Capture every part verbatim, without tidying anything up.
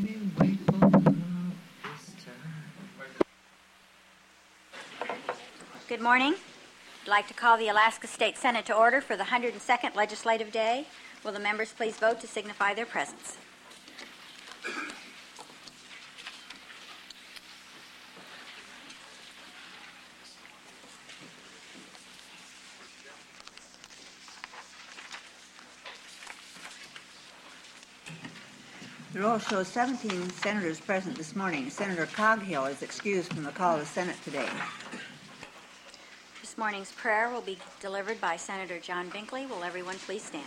me wait for love this time. Good morning. I'd like to call the Alaska State Senate to order for the one hundred second Legislative Day. Will the members please vote to signify their presence? There are also seventeen senators present this morning. Senator Coghill is excused from the call of the Senate today. This morning's prayer will be delivered by Senator John Binkley. Will everyone please stand?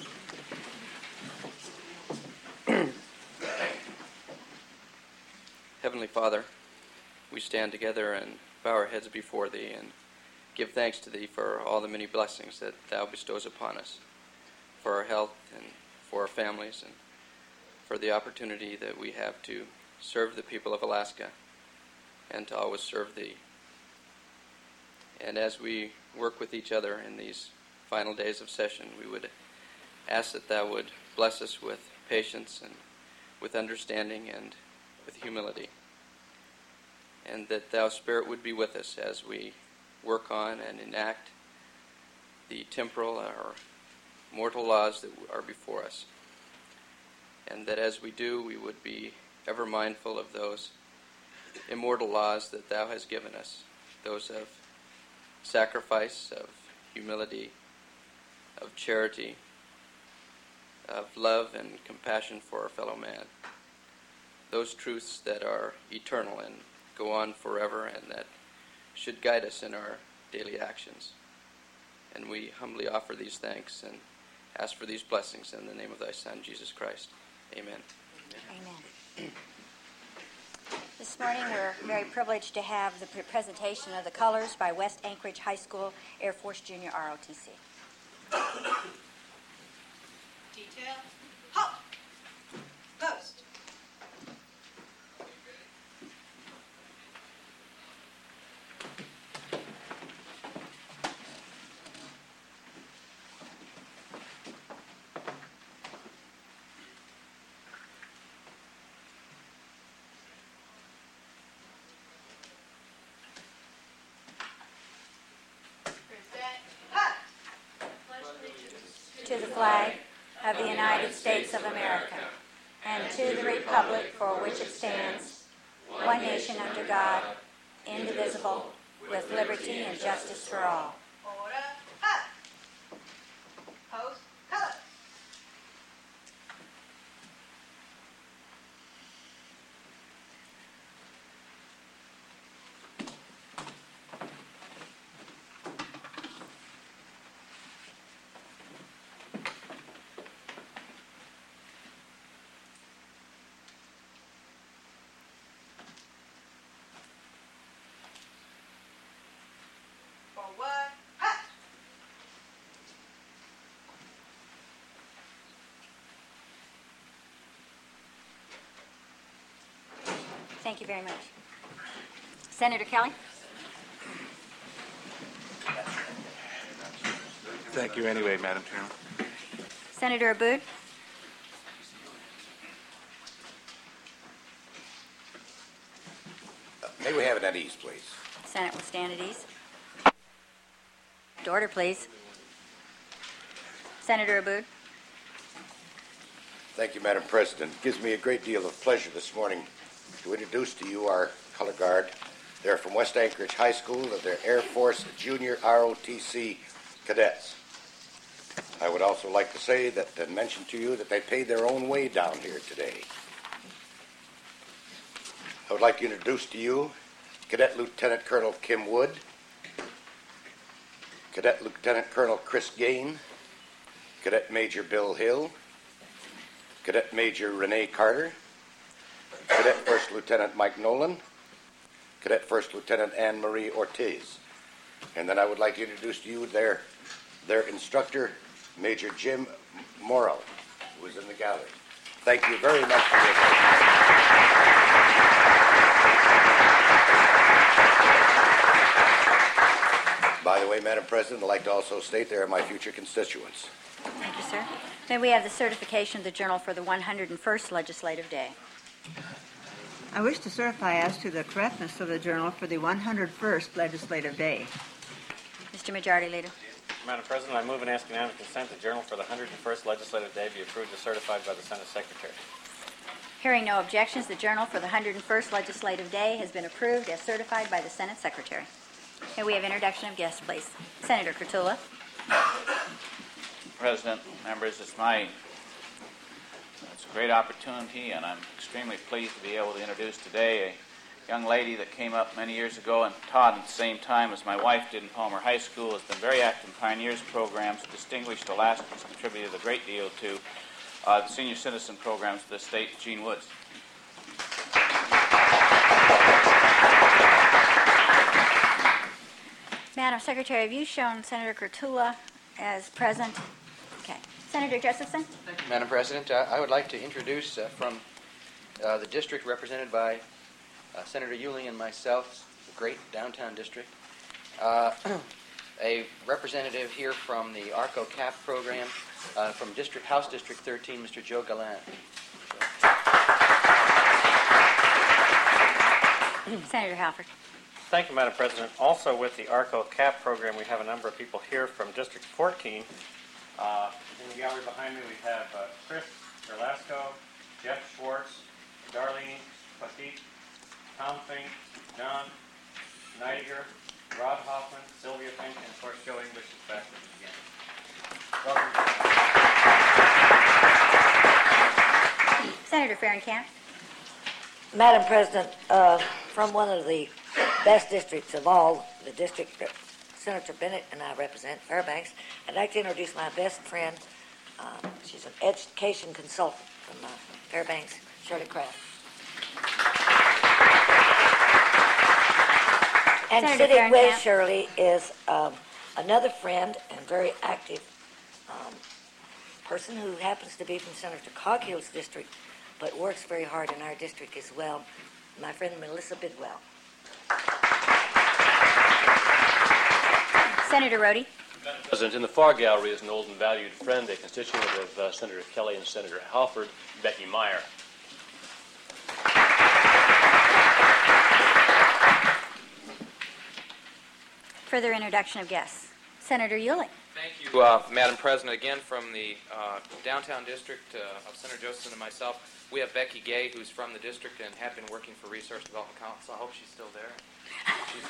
Heavenly Father, we stand together and bow our heads before Thee and give thanks to Thee for all the many blessings that Thou bestows upon us, for our health and for our families, and for the opportunity that we have to serve the people of Alaska and to always serve Thee. And as we work with each other in these final days of session, we would ask that Thou would bless us with patience and with understanding and with humility, and that Thou Spirit would be with us as we work on and enact the temporal or mortal laws that are before us. And that as we do, we would be ever mindful of those immortal laws that Thou hast given us, those of sacrifice, of humility, of charity, of love and compassion for our fellow man. Those truths that are eternal and go on forever and that should guide us in our daily actions. And we humbly offer these thanks and ask for these blessings in the name of Thy Son, Jesus Christ. Amen. Amen. This morning we're very privileged to have the pre- presentation of the colors by West Anchorage High School Air Force Junior R O T C. Detail. Halt. Post. To the flag of the United States of America, and to the republic for which it stands, one nation under God, indivisible, with liberty and justice for all. Order. Up. Post. Color. Forward. Up. Thank you very much. Senator Kelly? Thank you anyway, Madam Chairman. Senator Abood? May we have it at ease, please? Senate will stand at ease. To order, please. Senator Abood? Thank you, Madam President. It gives me a great deal of pleasure this morning to introduce to you our color guard. They're from West Anchorage High School. They're Air Force Junior R O T C cadets. I would also like to say that and mention to you that they paid their own way down here today. I would like to introduce to you Cadet Lieutenant Colonel Kim Wood, Cadet Lieutenant Colonel Chris Gain, Cadet Major Bill Hill, Cadet Major Renee Carter, Cadet First Lieutenant Mike Nolan, Cadet First Lieutenant Anne Marie Ortiz. And then I would like to introduce to you their, their instructor, Major Jim Morrow, who is in the gallery. Thank you very much for your attention. By the way, Madam President, I'd like to also state they are my future constituents. Thank you, sir. May we have the certification of the Journal for the one hundred first Legislative Day? I wish to certify as to the correctness of the journal for the one hundred first legislative day. Mister Majority Leader. Madam President, I move and ask unanimous consent the journal for the one hundred first legislative day be approved as certified by the Senate Secretary. Hearing no objections, the journal for the one hundred first legislative day has been approved as certified by the Senate Secretary. May we have introduction of guests, please? Senator Kurtula. President, members, it's my it's a great opportunity, and I'm extremely pleased to be able to introduce today a young lady that came up many years ago and taught at the same time as my wife did in Palmer High School, has been very active in Pioneers programs, distinguished Alaskans, contributed a great deal to uh, the senior citizen programs of the state, Jean Woods. Madam Secretary, have you shown Senator Kurtula as present? Okay. Senator Josephson? Thank you, Madam President. Uh, I would like to introduce uh, from uh, the district represented by uh, Senator Euling and myself, the great downtown district, uh, a representative here from the ARCO C A P program uh, from District House District thirteen, Mister Joe Gallant. Senator Halford. Thank you, Madam President. Also with the ARCO C A P program, we have a number of people here from District fourteen. Uh, in the gallery behind me, we have uh, Chris Erlasco, Jeff Schwartz, Darlene Petit, Tom Fink, John Neidiger, Rod Hoffman, Sylvia Fink, and of course Joe English is back with us again. Welcome. Senator Ferencamp. Madam President, uh, from one of the best districts of all, the district that Senator Bennett and I represent, Fairbanks, I'd like to introduce my best friend. Uh, she's an education consultant from uh, Fairbanks, Shirley Kraft. And Senator sitting with Ferencamp. Shirley is um, another friend and very active um, person who happens to be from Senator Coghill's district, but works very hard in our district as well, my friend Melissa Bidwell. Senator Rhodey. Madam President, in the far gallery is an old and valued friend, a constituent of uh, Senator Kelly and Senator Halford, Becky Meyer. Further introduction of guests. Senator Euling. Thank you, uh, Madam President. Again, from the uh, downtown district uh, of Senator Josephson and myself, we have Becky Gay, who's from the district and had been working for Resource Development Council. I hope she's still there. She's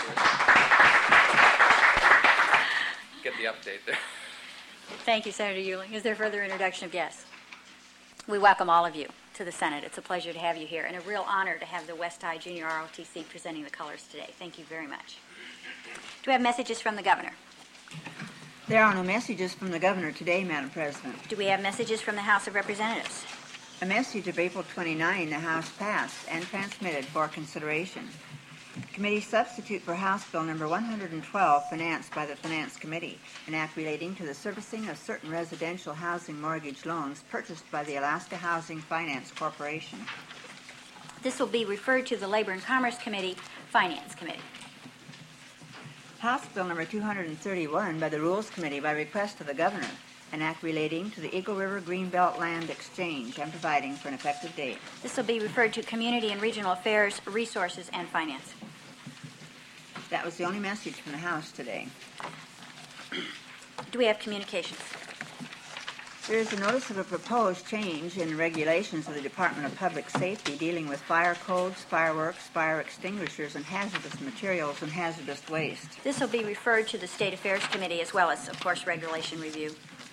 there. Get the update there. Thank you, Senator Euling. Is there further introduction of guests? We welcome all of you to the Senate. It's a pleasure to have you here and a real honor to have the West High Junior R O T C presenting the colors today. Thank you very much. Do we have messages from the governor? There are no messages from the governor today, Madam President. Do we have messages from the House of Representatives? A message of April twenty-ninth, the House passed and transmitted for consideration. Committee substitute for House Bill number one hundred twelve, financed by the Finance Committee, an act relating to the servicing of certain residential housing mortgage loans purchased by the Alaska Housing Finance Corporation. This will be referred to the Labor and Commerce Committee, Finance Committee. House Bill number two hundred thirty-one by the Rules Committee by request of the Governor, an act relating to the Eagle River Greenbelt Land Exchange and providing for an effective date. This will be referred to Community and Regional Affairs, Resources, and Finance. That was the only message from the House today. Do we have communications? There is a notice of a proposed change in regulations of the Department of Public Safety dealing with fire codes, fireworks, fire extinguishers, and hazardous materials and hazardous waste. This will be referred to the State Affairs Committee as well as, of course, Regulation Review.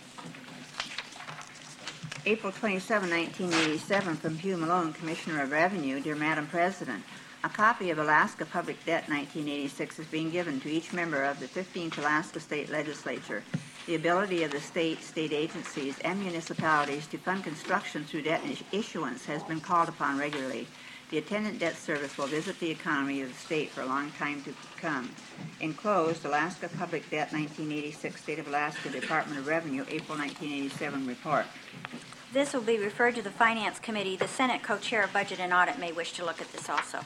April twenty-seventh, nineteen eighty-seven, from Hugh Malone, Commissioner of Revenue. Dear Madam President, a copy of Alaska Public Debt nineteen eighty-six is being given to each member of the fifteenth Alaska State Legislature. The ability of the state, state agencies, and municipalities to fund construction through debt issuance has been called upon regularly. The attendant debt service will visit the economy of the state for a long time to come. Enclosed, Alaska Public Debt nineteen eighty-six, State of Alaska Department of Revenue, April nineteen eighty-seven report. This will be referred to the Finance Committee. The Senate Co-Chair of Budget and Audit may wish to look at this also.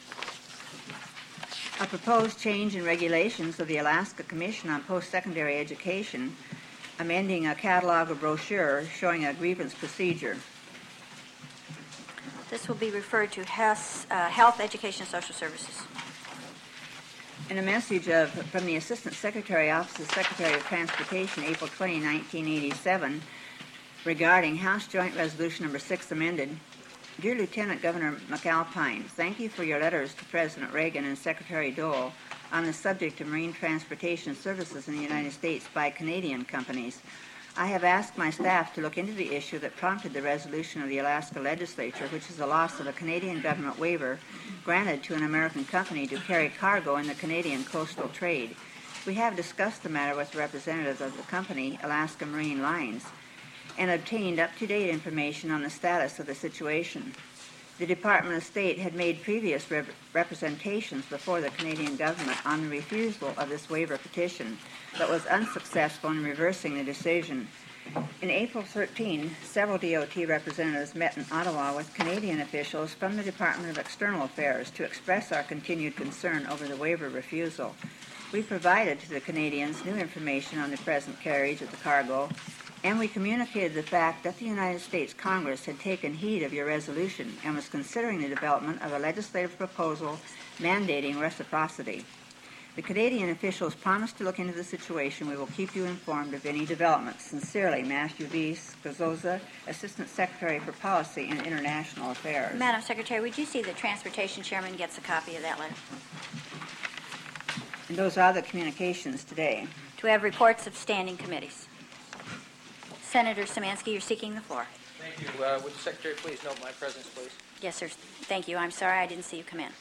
A proposed change in regulations of the Alaska Commission on Post-Secondary Education, amending a catalog of brochures showing a grievance procedure. This will be referred to Health, uh, Health, Education, and Social Services. In a message of, from the Assistant Secretary, Office of Secretary of Transportation, April twentieth, nineteen eighty-seven, regarding House Joint Resolution Number six amended, Dear Lieutenant Governor McAlpine, thank you for your letters to President Reagan and Secretary Dole on the subject of marine transportation services in the United States by Canadian companies. I have asked my staff to look into the issue that prompted the resolution of the Alaska Legislature, which is the loss of a Canadian government waiver granted to an American company to carry cargo in the Canadian coastal trade. We have discussed the matter with representatives of the company, Alaska Marine Lines, and obtained up-to-date information on the status of the situation. The Department of State had made previous rep- representations before the Canadian government on the refusal of this waiver petition, but was unsuccessful in reversing the decision. In April thirteenth, several D O T representatives met in Ottawa with Canadian officials from the Department of External Affairs to express our continued concern over the waiver refusal. We provided to the Canadians new information on the present carriage of the cargo, and we communicated the fact that the United States Congress had taken heed of your resolution and was considering the development of a legislative proposal mandating reciprocity. The Canadian officials promised to look into the situation. We will keep you informed of any developments. Sincerely, Matthew V. Scazoza, Assistant Secretary for Policy and International Affairs. Madam Secretary, would you see the Transportation Chairman gets a copy of that letter? And those are the communications today. Do we have reports of standing committees? Senator Szymanski, you're seeking the floor. Thank you. Uh, would the Secretary please note my presence, please? Yes, sir. Thank you. I'm sorry I didn't see you come in.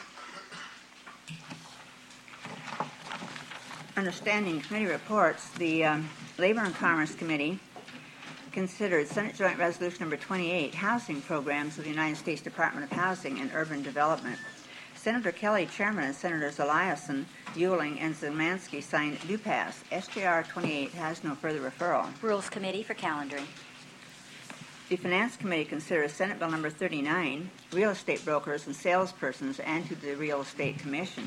Under standing committee reports, the um, Labor and Commerce Committee considered Senate Joint Resolution Number twenty-eight, Housing Programs of the United States Department of Housing and Urban Development. Senator Kelly, Chairman, and Senators Eliason, Euling, and Szymanski signed do pass. S J R twenty-eight has no further referral. Rules Committee for calendaring. The Finance Committee considers Senate Bill Number thirty-nine, Real Estate Brokers and Salespersons, and to the Real Estate Commission.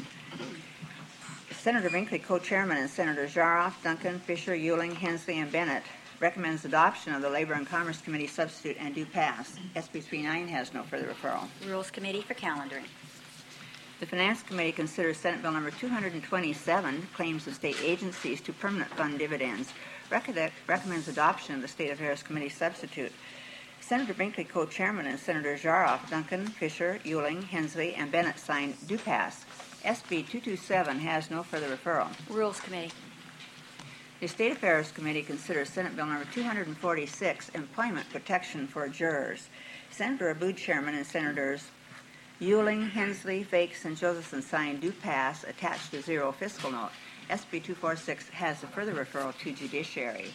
Senator Binkley, co-chairman, and Senators Jaroff, Duncan, Fisher, Euling, Hensley, and Bennett recommends adoption of the Labor and Commerce Committee substitute and do pass. S B thirty-nine has no further referral. Rules Committee for calendaring. The Finance Committee considers Senate Bill Number two hundred twenty-seven, Claims of State Agencies to Permanent Fund Dividends, Recode- recommends adoption of the State Affairs Committee substitute. Senator Binkley, co-chairman, and Senators Jaroff, Duncan, Fisher, Euling, Hensley, and Bennett signed do pass. S B two twenty-seven has no further referral. Rules Committee. The State Affairs Committee considers Senate Bill Number two hundred forty-six, Employment Protection for Jurors. Senator Abood, chairman, and Senators Euling, Hensley, Fakes, and Josephson signed do pass attached to zero fiscal note. S B two forty-six has a further referral to Judiciary.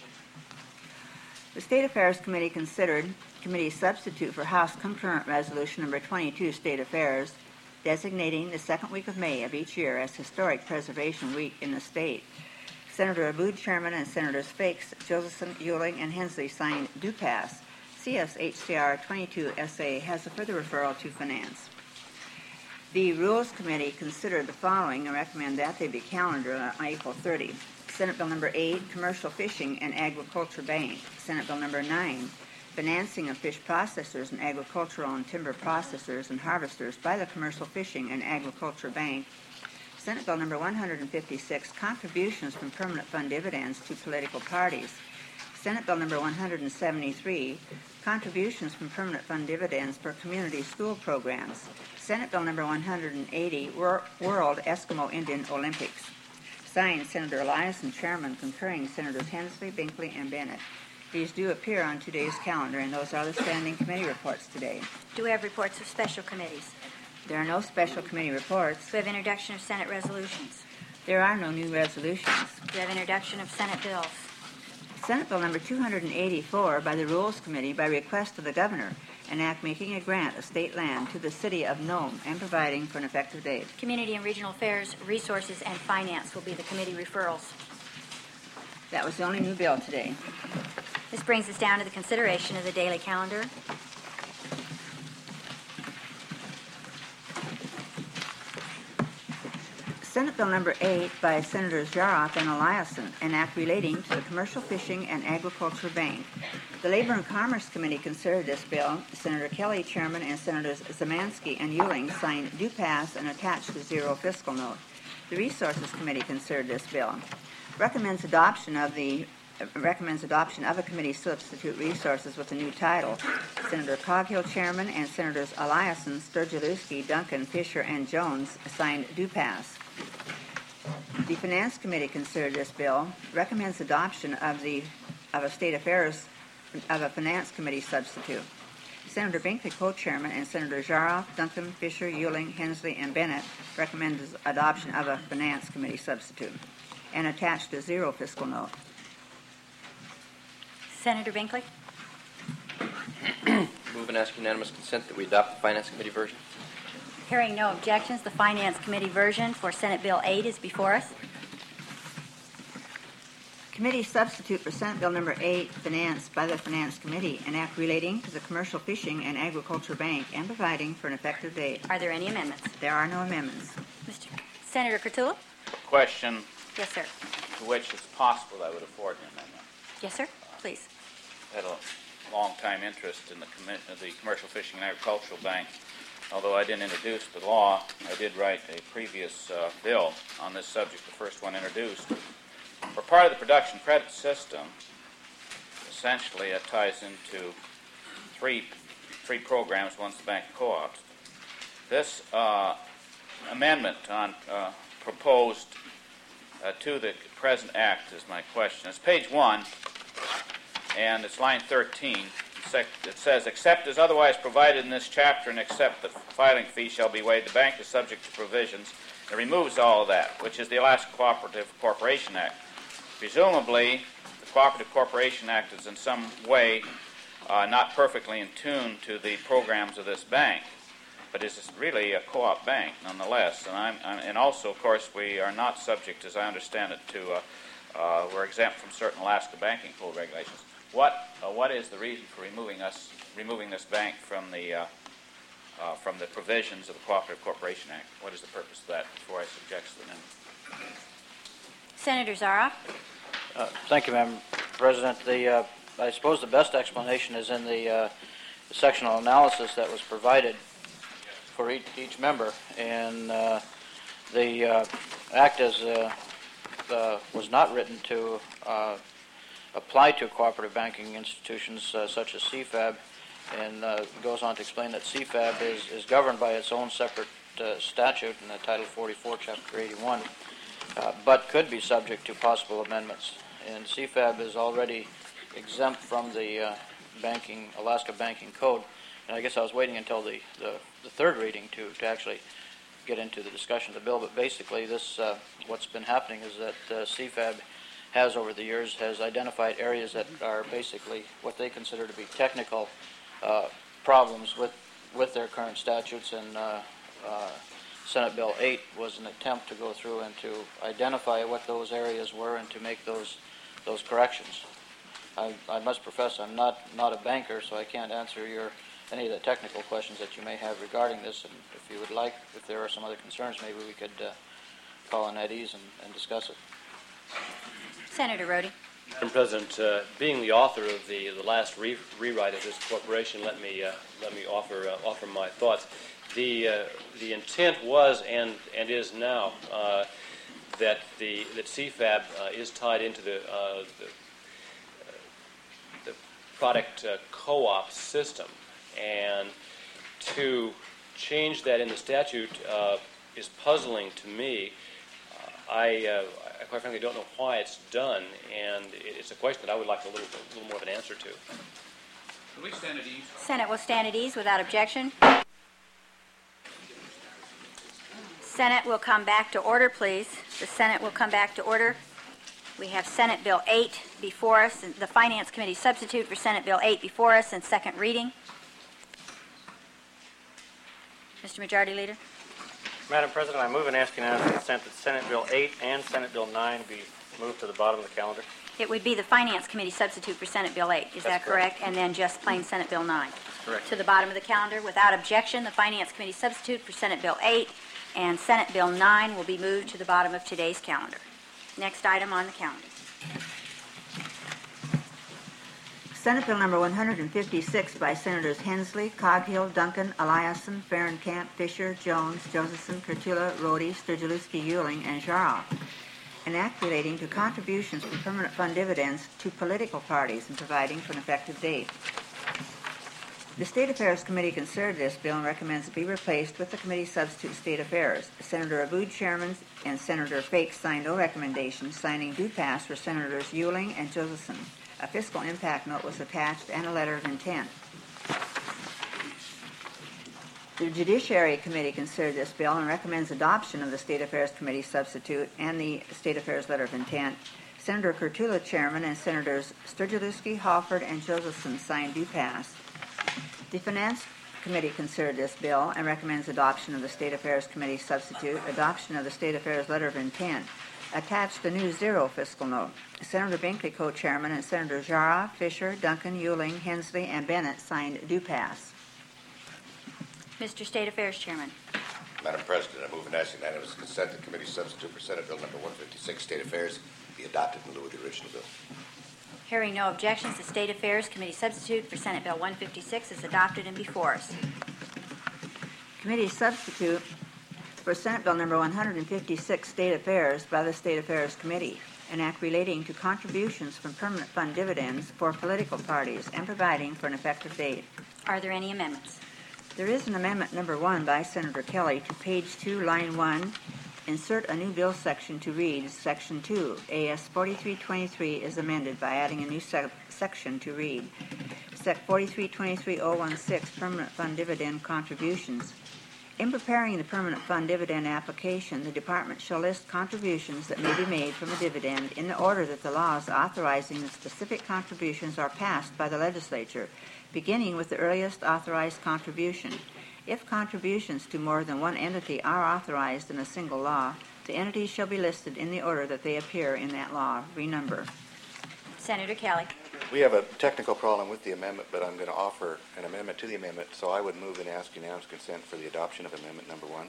The State Affairs Committee considered committee substitute for House Concurrent Resolution Number twenty-two, State Affairs, designating the second week of May of each year as Historic Preservation Week in the state. Senator Abood, chairman, and Senators Fakes, Josephson, Euling, and Hensley signed do pass. C S H C R twenty-two S A has a further referral to Finance. The Rules Committee considered the following and recommend that they be calendared on April thirtieth. Senate Bill Number eight, Commercial Fishing and Agriculture Bank. Senate Bill Number nine, Financing of Fish Processors and Agricultural and Timber Processors and Harvesters by the Commercial Fishing and Agriculture Bank. Senate Bill Number one hundred fifty-six, Contributions from Permanent Fund Dividends to Political Parties. Senate Bill Number one hundred seventy-three, Contributions from Permanent Fund Dividends for Community School Programs. Senate Bill Number one hundred eighty, Wor- World Eskimo Indian Olympics. Signed, Senator Eliason, Chairman, concurring Senators Hensley, Binkley, and Bennett. These do appear on today's calendar, and those are the standing committee reports today. Do we have reports of special committees? There are no special committee reports. Do we have introduction of Senate resolutions? There are no new resolutions. Do we have introduction of Senate bills? Senate Bill Number two hundred eighty-four by the Rules Committee, by request of the Governor, an act making a grant of state land to the city of Nome and providing for an effective date. Community and Regional Affairs, Resources, and Finance will be the committee referrals. That was the only new bill today. This brings us down to the consideration of the daily calendar. Senate Bill Number eight by Senators Jaroff and Eliason, an act relating to the Commercial Fishing and Agriculture Bank. The Labor and Commerce Committee considered this bill. Senator Kelly, Chairman, and Senators Zamansky and Euling signed do pass and attached the zero fiscal note. The Resources Committee considered this bill. Recommends adoption of the uh, recommends adoption of a committee substitute resources with a new title. Senator Coghill, Chairman, and Senators Eliason, Sturgielewski, Duncan, Fisher, and Jones signed do pass. The Finance Committee considered this bill. Recommends adoption of the of a State Affairs of a Finance Committee substitute. Senator Binkley, co-chairman, and Senator Jaroff, Duncan, Fisher, Euling, Hensley, and Bennett recommend adoption of a Finance Committee substitute and attached a zero fiscal note. Senator Binkley? Move and ask unanimous consent that we adopt the Finance Committee version. Hearing no objections, the Finance Committee version for Senate Bill eight is before us. Committee substitute for Senate Bill Number eight, financed by the Finance Committee, an act relating to the Commercial Fishing and Agriculture Bank and providing for an effective date. Are there any amendments? There are no amendments. Mister Senator Kurtula? Question Yes, sir. to which it's possible I would afford an amendment. Yes, sir. Please. Had a long-time interest in the, commi- the Commercial Fishing and Agricultural Bank. Although I didn't introduce the law, I did write a previous uh, bill on this subject, the first one introduced. For part of the production credit system, essentially it ties into three, three programs, one's the bank co-ops. This uh, amendment on uh, proposed uh, to the present act is my question. It's page one, and it's line thirteen. It says, except as otherwise provided in this chapter and except the filing fee shall be waived, the bank is subject to provisions. It removes all of that, which is the Alaska Cooperative Corporation Act. Presumably, the Cooperative Corporation Act is in some way uh, not perfectly in tune to the programs of this bank, but it's really a co-op bank nonetheless. And, I'm, I'm, and also, of course, we are not subject, as I understand it, to, uh, uh, we're exempt from certain Alaska banking code regulations. What uh, what is the reason for removing us removing this bank from the uh, uh, from the provisions of the Cooperative Corporation Act? What is the purpose of that? Before I suggest the amendment. Senator Zaroff? Uh, thank you, Madam President. The uh, I suppose the best explanation is in the, uh, the sectional analysis that was provided for each, each member, and uh, the uh, act as uh, uh, was not written to uh, apply to cooperative banking institutions uh, such as C F A B, and uh, goes on to explain that C F A B is, is governed by its own separate uh, statute in the Title forty-four, Chapter eighty-one, uh, but could be subject to possible amendments. And C F A B is already exempt from the uh, banking Alaska Banking Code, and I guess I was waiting until the, the, the third reading to, to actually get into the discussion of the bill, but basically this, uh, what's been happening is that uh, C F A B has over the years has identified areas that are basically what they consider to be technical uh, problems with with their current statutes, and uh, uh, Senate Bill eight was an attempt to go through and to identify what those areas were and to make those those corrections. I, I must profess I'm not not a banker, so I can't answer your any of the technical questions that you may have regarding this, and if you would like, if there are some other concerns, maybe we could uh, call on Ed Ease and, and discuss it. Senator Rhodey. Madam President, uh, being the author of the the last re rewrite of this corporation, let me uh, let me offer uh, offer my thoughts. The uh, the intent was and and is now uh, that the that C F A B uh, is tied into the uh, the, uh, the product uh, co-op system, and to change that in the statute uh, is puzzling to me. Uh, I. Uh, I quite frankly don't know why it's done, and it's a question that I would like a little, a little more of an answer to. Can we stand at ease? Senate will stand at ease without objection. Senate will come back to order, please. The Senate will come back to order. We have Senate Bill eight before us, and the Finance Committee substitute for Senate Bill eight before us in second reading. Mister Majority Leader. Madam President, I move and ask unanimous consent that Senate Bill eight and Senate Bill nine be moved to the bottom of the calendar. It would be the Finance Committee substitute for Senate Bill eight. Is That's that correct? correct? And then just plain Senate Bill nine. That's correct. To the bottom of the calendar. Without objection, the Finance Committee substitute for Senate Bill eight and Senate Bill nine will be moved to the bottom of today's calendar. Next item on the calendar. Senate Bill number one hundred fifty-six by Senators Hensley, Coghill, Duncan, Eliason, Ferencamp, Fisher, Jones, Josephson, Kurtula, Rhodey, Sturgill-Lewski, Euling, and Jaroff. An act relating to contributions from permanent fund dividends to political parties and providing for an effective date. The State Affairs Committee considered this bill and recommends it be replaced with the committee substitute State Affairs. Senator Abood, Chairman, and Senator Fake signed no recommendations. Signing do pass for Senators Euling and Josephson. A fiscal impact note was attached and a letter of intent. The Judiciary Committee considered this bill and recommends adoption of the State Affairs Committee substitute and the State Affairs letter of intent. Senator Kurtula, Chairman, and Senators Sturgill-Lewski, Halford, and Josephson signed do pass. The Finance Committee considered this bill and recommends adoption of the State Affairs Committee substitute, adoption of the State Affairs letter of intent. Attached the new zero fiscal note. Senator Binkley, co-chairman, and Senator Jaroff, Fisher, Duncan, Euling, Hensley, and Bennett signed do pass. Mister State Affairs Chairman. Madam President, I move and ask unanimous consent that committee substitute for Senate Bill number one fifty-six, State Affairs, be adopted in lieu of the original bill. Hearing no objections, the State Affairs Committee substitute for Senate Bill one fifty-six is adopted and before us. Committee substitute for Senate Bill number one hundred fifty-six, State Affairs, by the State Affairs Committee, an act relating to contributions from permanent fund dividends for political parties and providing for an effective date. Are there any amendments? There is an amendment number one by Senator Kelly to page two, line one. Insert a new bill section to read Section two. A S forty-three twenty-three is amended by adding a new sec- section to read Sec forty-three twenty-three oh sixteen, Permanent Fund Dividend Contributions. In preparing the permanent fund dividend application, the Department shall list contributions that may be made from a dividend in the order that the laws authorizing the specific contributions are passed by the legislature, beginning with the earliest authorized contribution. If contributions to more than one entity are authorized in a single law, the entities shall be listed in the order that they appear in that law. Renumber. Senator Kelly. We have a technical problem with the amendment, but I'm going to offer an amendment to the amendment, so I would move and ask unanimous consent for the adoption of amendment number one.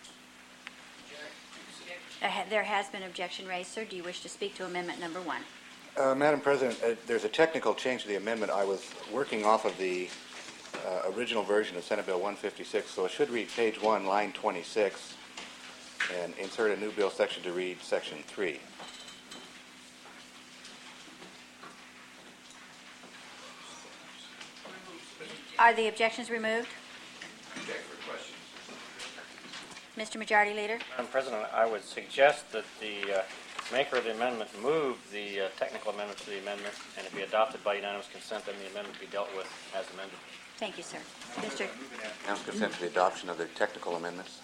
Uh, ha- There has been objection raised, sir. Do you wish to speak to amendment number one? Uh, Madam President, uh, there's a technical change to the amendment. I was working off of the uh, original version of Senate Bill one fifty-six, so it should read page one, line twenty-six, and insert a new bill section to read section three. Are the objections removed? Object for questions. Mister Majority Leader? Madam President, I would suggest that the uh, maker of the amendment move the uh, technical amendment to the amendment, and it be adopted by unanimous consent, then the amendment be dealt with as amended. Thank you, sir. Mister Unanimous consent to the adoption of the technical amendments.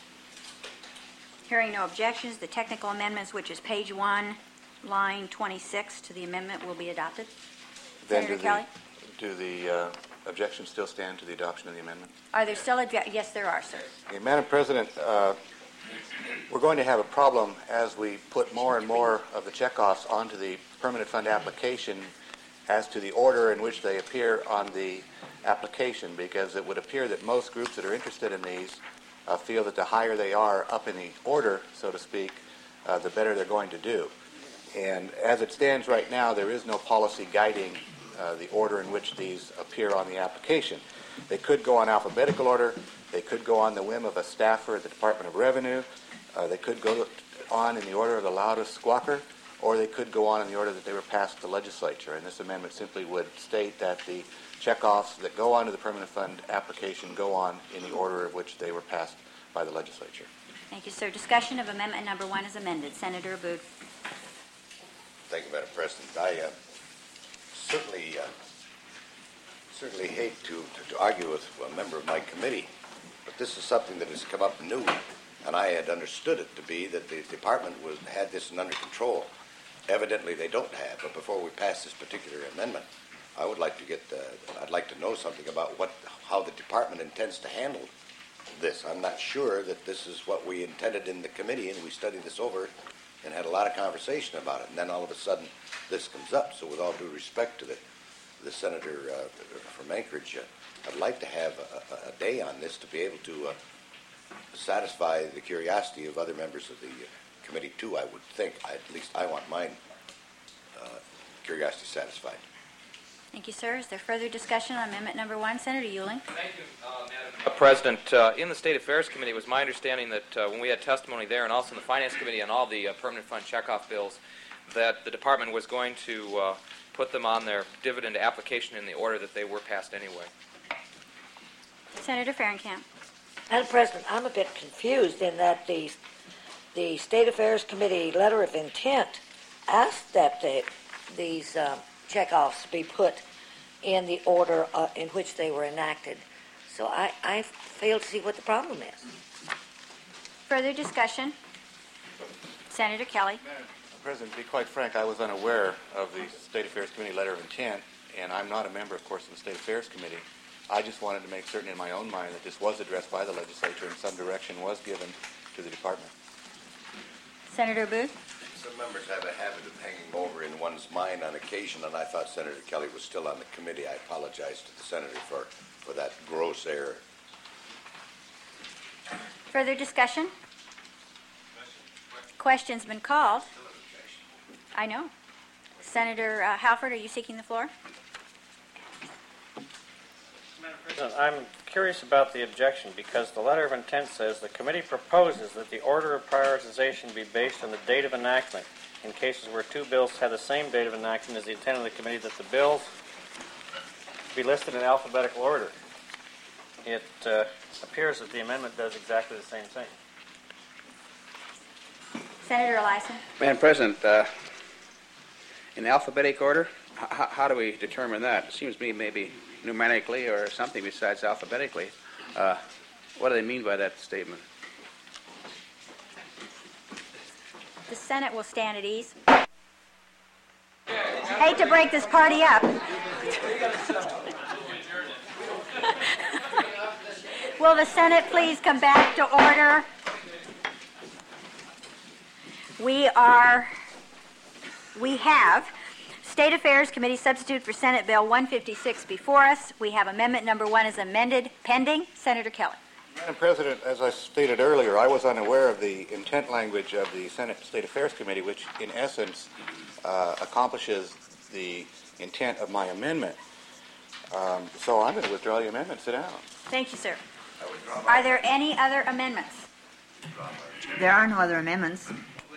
Hearing no objections, the technical amendments, which is page one, line twenty-six, to the amendment will be adopted. Then Senator do Kelly? the, do the uh, objections still stand to the adoption of the amendment? Are there still obje- Yes, there are, sir. Okay, Madam President, uh, we're going to have a problem as we put more and more of the checkoffs onto the permanent fund application as to the order in which they appear on the application, because it would appear that most groups that are interested in these uh, feel that the higher they are up in the order, so to speak, uh, the better they're going to do. And as it stands right now, there is no policy guiding uh, the order in which these appear on the application. They could go on alphabetical order. They could go on the whim of a staffer at the Department of Revenue. Uh, they could go on in the order of the loudest squawker, or they could go on in the order that they were passed the legislature. And this amendment simply would state that the checkoffs that go onto the permanent fund application go on in the order of which they were passed by the legislature. Thank you, sir. Discussion of amendment number one is amended. Senator Abood. Thank you, Madam President. I uh, certainly uh, certainly hate to, to, to argue with a member of my committee, but this is something that has come up new, and I had understood it to be that the department was had this under control. Evidently, they don't have. But before we pass this particular amendment, I would like to get uh, I'd like to know something about what how the department intends to handle this. I'm not sure that this is what we intended in the committee, and we studied this over and had a lot of conversation about it. And then all of a sudden, this comes up. So, with all due respect to the the senator uh, from Anchorage, uh, I'd like to have a, a day on this to be able to uh, satisfy the curiosity of other members of the uh, committee too. I would think. I, at least I want mine uh, curiosity satisfied. Thank you, sir. Is there further discussion on amendment number one? Senator Euling. Thank you, uh, Madam President. Uh, in the State Affairs Committee, it was my understanding that uh, when we had testimony there and also in the Finance Committee on all the uh, permanent fund checkoff bills, that the department was going to uh, put them on their dividend application in the order that they were passed anyway. Senator Fahrenkamp. Madam President, I'm a bit confused in that the, the State Affairs Committee letter of intent asked that the, these um, checkoffs be put in the order uh, in which they were enacted. So I, I fail to see what the problem is. Further discussion? Senator Kelly. Madam President, to be quite frank, I was unaware of the State Affairs Committee letter of intent, and I'm not a member, of course, of the State Affairs Committee. I just wanted to make certain in my own mind that this was addressed by the legislature and some direction was given to the department. Senator Booth. Some members have a habit of hanging over in one's mind on occasion, and I thought Senator Kelly was still on the committee. I apologize to the senator for, for that gross error. Further discussion? Question's been called. I know. Senator uh, Halford, are you seeking the floor? I'm curious about the objection because the letter of intent says the committee proposes that the order of prioritization be based on the date of enactment. In cases where two bills have the same date of enactment, is the intent of the committee that the bills be listed in alphabetical order. It uh, appears that the amendment does exactly the same thing. Senator Eliason. Madam President, uh, in alphabetic order, h- how do we determine that? It seems to me maybe numerically or something besides alphabetically. Uh, what do they mean by that statement? The Senate will stand at ease. Hate to break this party up. Will the Senate please come back to order? We are, we have State Affairs Committee substitute for Senate Bill one fifty-six before us. We have amendment number one as amended, pending. Senator Kelly. Madam President, as I stated earlier, I was unaware of the intent language of the Senate State Affairs Committee, which in essence uh, accomplishes the intent of my amendment. Um, so I'm going to withdraw the amendment. Sit down. Thank you, sir. Are there any other amendments? There are no other amendments.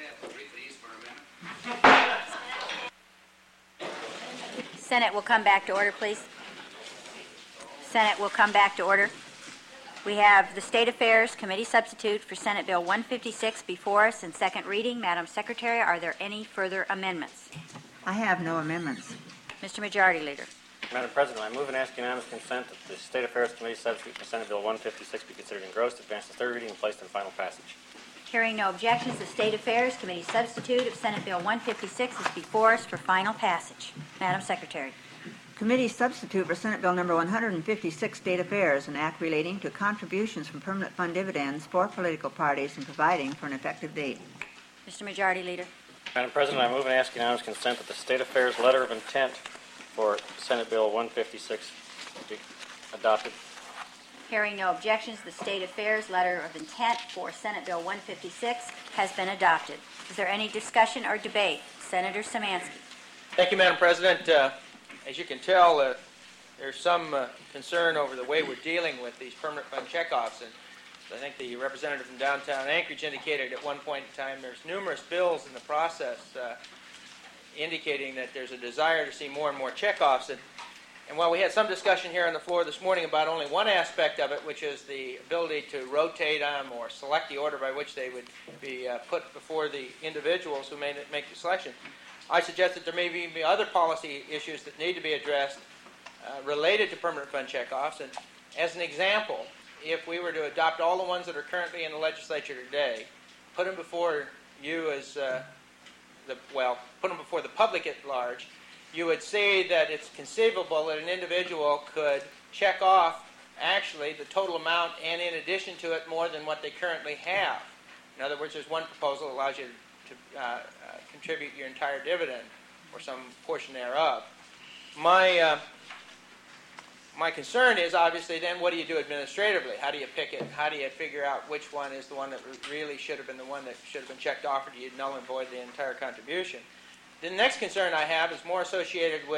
Senate will come back to order, please. Senate will come back to order. We have the State Affairs Committee substitute for Senate Bill one fifty-six before us in second reading. Madam Secretary, are there any further amendments? I have no amendments. Mister Majority Leader. Madam President, I move and ask unanimous consent that the State Affairs Committee substitute for Senate Bill one fifty-six be considered engrossed, advanced to third reading, and placed in final passage. Hearing no objections, the State Affairs Committee substitute of Senate Bill one fifty-six is before us for final passage. Madam Secretary. Committee substitute for Senate Bill number one fifty-six, State Affairs, an act relating to contributions from permanent fund dividends for political parties and providing for an effective date. Mister Majority Leader. Madam President, I move and ask unanimous consent that the State Affairs letter of intent for Senate Bill one fifty-six be adopted. Hearing no objections, the State Affairs letter of intent for Senate Bill one fifty-six has been adopted. Is there any discussion or debate? Senator Szymanski. Thank you, Madam President. Uh, as you can tell, uh, there's some uh, concern over the way we're dealing with these permanent fund checkoffs. And I think the representative from downtown Anchorage indicated at one point in time there's numerous bills in the process uh, indicating that there's a desire to see more and more checkoffs. And, and while we had some discussion here on the floor this morning about only one aspect of it, which is the ability to rotate them or select the order by which they would be uh, put before the individuals who may make the selection, I suggest that there may be other policy issues that need to be addressed uh, related to permanent fund checkoffs. And as an example, if we were to adopt all the ones that are currently in the legislature today, put them before you as uh, the, well, put them before the public at large, you would say that it's conceivable that an individual could check off actually the total amount and in addition to it more than what they currently have. In other words, there's one proposal that allows you to uh, uh, contribute your entire dividend or some portion thereof. My uh, my concern is obviously then what do you do administratively? How do you pick it? How do you figure out which one is the one that really should have been the one that should have been checked off, or do you null and void the entire contribution? The next concern I have is more associated with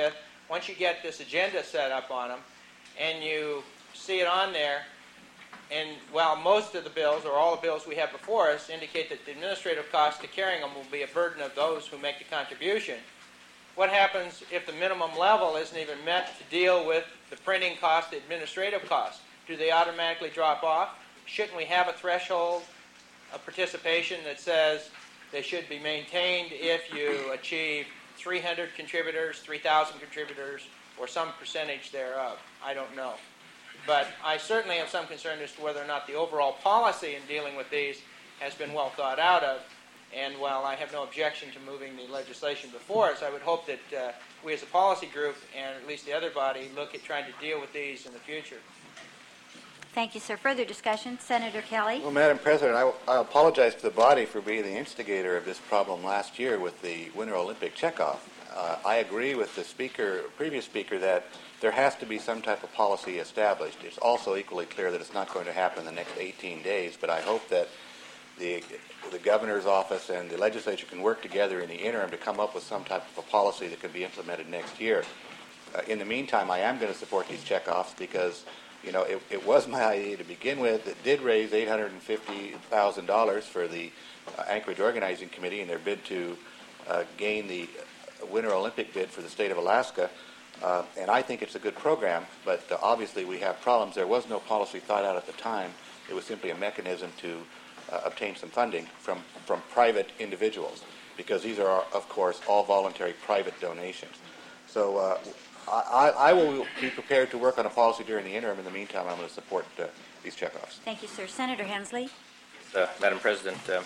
once you get this agenda set up on them, and you see it on there, and while most of the bills, or all the bills we have before us, indicate that the administrative cost to carrying them will be a burden of those who make the contribution, what happens if the minimum level isn't even met to deal with the printing cost, the administrative cost? Do they automatically drop off? Shouldn't we have a threshold of participation that says they should be maintained if you achieve three hundred contributors, three thousand contributors, or some percentage thereof? I don't know. But I certainly have some concern as to whether or not the overall policy in dealing with these has been well thought out of. And while I have no objection to moving the legislation before us, I would hope that uh, we as a policy group, and at least the other body, look at trying to deal with these in the future. Thank you, sir. Further discussion? Senator Kelly? Well, Madam President, I, I apologize to the body for being the instigator of this problem last year with the Winter Olympic checkoff. Uh, I agree with the speaker, previous speaker, that there has to be some type of policy established. It's also equally clear that it's not going to happen in the next eighteen days, but I hope that the, the governor's office and the legislature can work together in the interim to come up with some type of a policy that can be implemented next year. Uh, in the meantime, I am going to support these checkoffs because, you know, it, it was my idea to begin with. It did raise eight hundred fifty thousand dollars for the uh, Anchorage Organizing Committee in their bid to uh, gain the Winter Olympic bid for the state of Alaska. Uh, and I think it's a good program, but uh, obviously we have problems. There was no policy thought out at the time. It was simply a mechanism to uh, obtain some funding from, from private individuals, because these are, of course, all voluntary private donations. So uh, I, I will be prepared to work on a policy during the interim. In the meantime, I'm going to support uh, these checkoffs. Thank you, sir. Senator Hensley? Uh, Madam President, uh,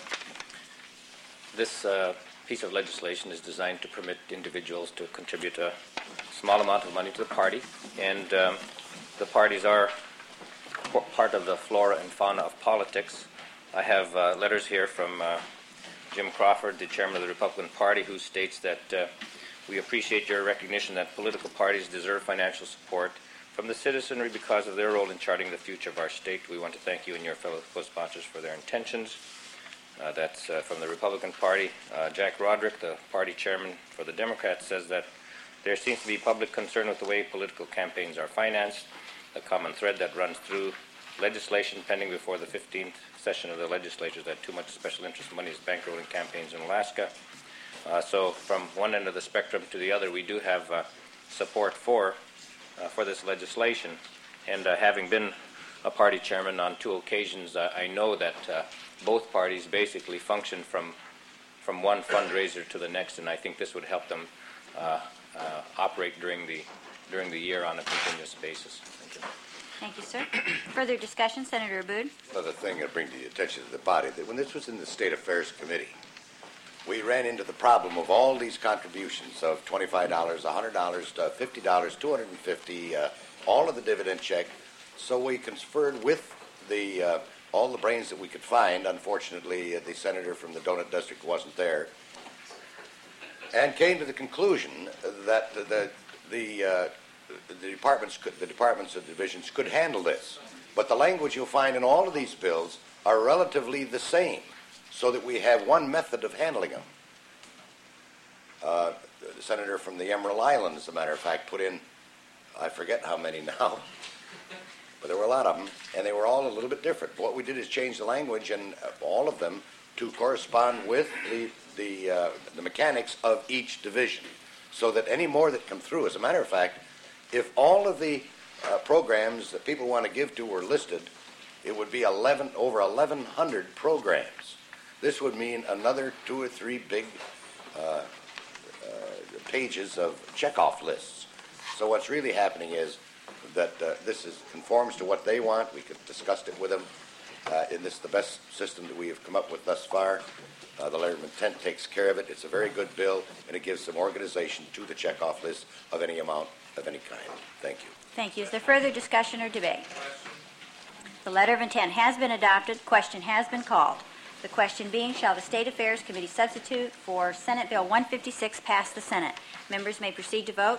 this uh, piece of legislation is designed to permit individuals to contribute a small amount of money to the party, and um, the parties are part of the flora and fauna of politics. I have uh, letters here from uh, Jim Crawford, the chairman of the Republican Party, who states that uh, we appreciate your recognition that political parties deserve financial support from the citizenry because of their role in charting the future of our state. We want to thank you and your fellow co-sponsors for their intentions. Uh, that's uh, from the Republican Party. Uh, Jack Roderick, the party chairman for the Democrats, says that there seems to be public concern with the way political campaigns are financed, a common thread that runs through legislation pending before the fifteenth session of the legislature that too much special interest money is bankrolling campaigns in Alaska. Uh, so from one end of the spectrum to the other, we do have uh, support for uh, for this legislation. And uh, having been a party chairman on two occasions, uh, I know that uh, both parties basically function from from one fundraiser to the next, and I think this would help them uh, uh, operate during the during the year on a continuous basis. Thank you. Thank you, sir. Further discussion? Senator Abood? Another thing I bring to the attention of the body, that when this was in the State Affairs Committee, we ran into the problem of all these contributions of twenty-five dollars, one hundred dollars, fifty dollars, two hundred fifty dollars, uh, all of the dividend check. So we conferred with the uh, all the brains that we could find. Unfortunately, uh, the senator from the Donut District wasn't there, and came to the conclusion that the the uh, the departments could, the departments of divisions could handle this. But the language you'll find in all of these bills are relatively the same, so that we have one method of handling them. Uh, the senator from the Emerald Islands, as a matter of fact, put in, I forget how many now, but there were a lot of them, and they were all a little bit different. What we did is change the language and all of them to correspond with the the, uh, the mechanics of each division, so that any more that come through, as a matter of fact, if all of the uh, programs that people want to give to were listed, it would be eleven over eleven hundred programs. This would mean another two or three big uh, uh, pages of checkoff lists. So what's really happening is that uh, this is conforms to what they want. We could discussed it with them. Uh, and this is the best system that we have come up with thus far. Uh, the letter of intent takes care of it. It's a very good bill, and it gives some organization to the checkoff list of any amount of any kind. Thank you. Thank you. Is there further discussion or debate? The letter of intent has been adopted. Question has been called. The question being, shall the State Affairs Committee substitute for Senate Bill one fifty-six pass the Senate? Members may proceed to vote.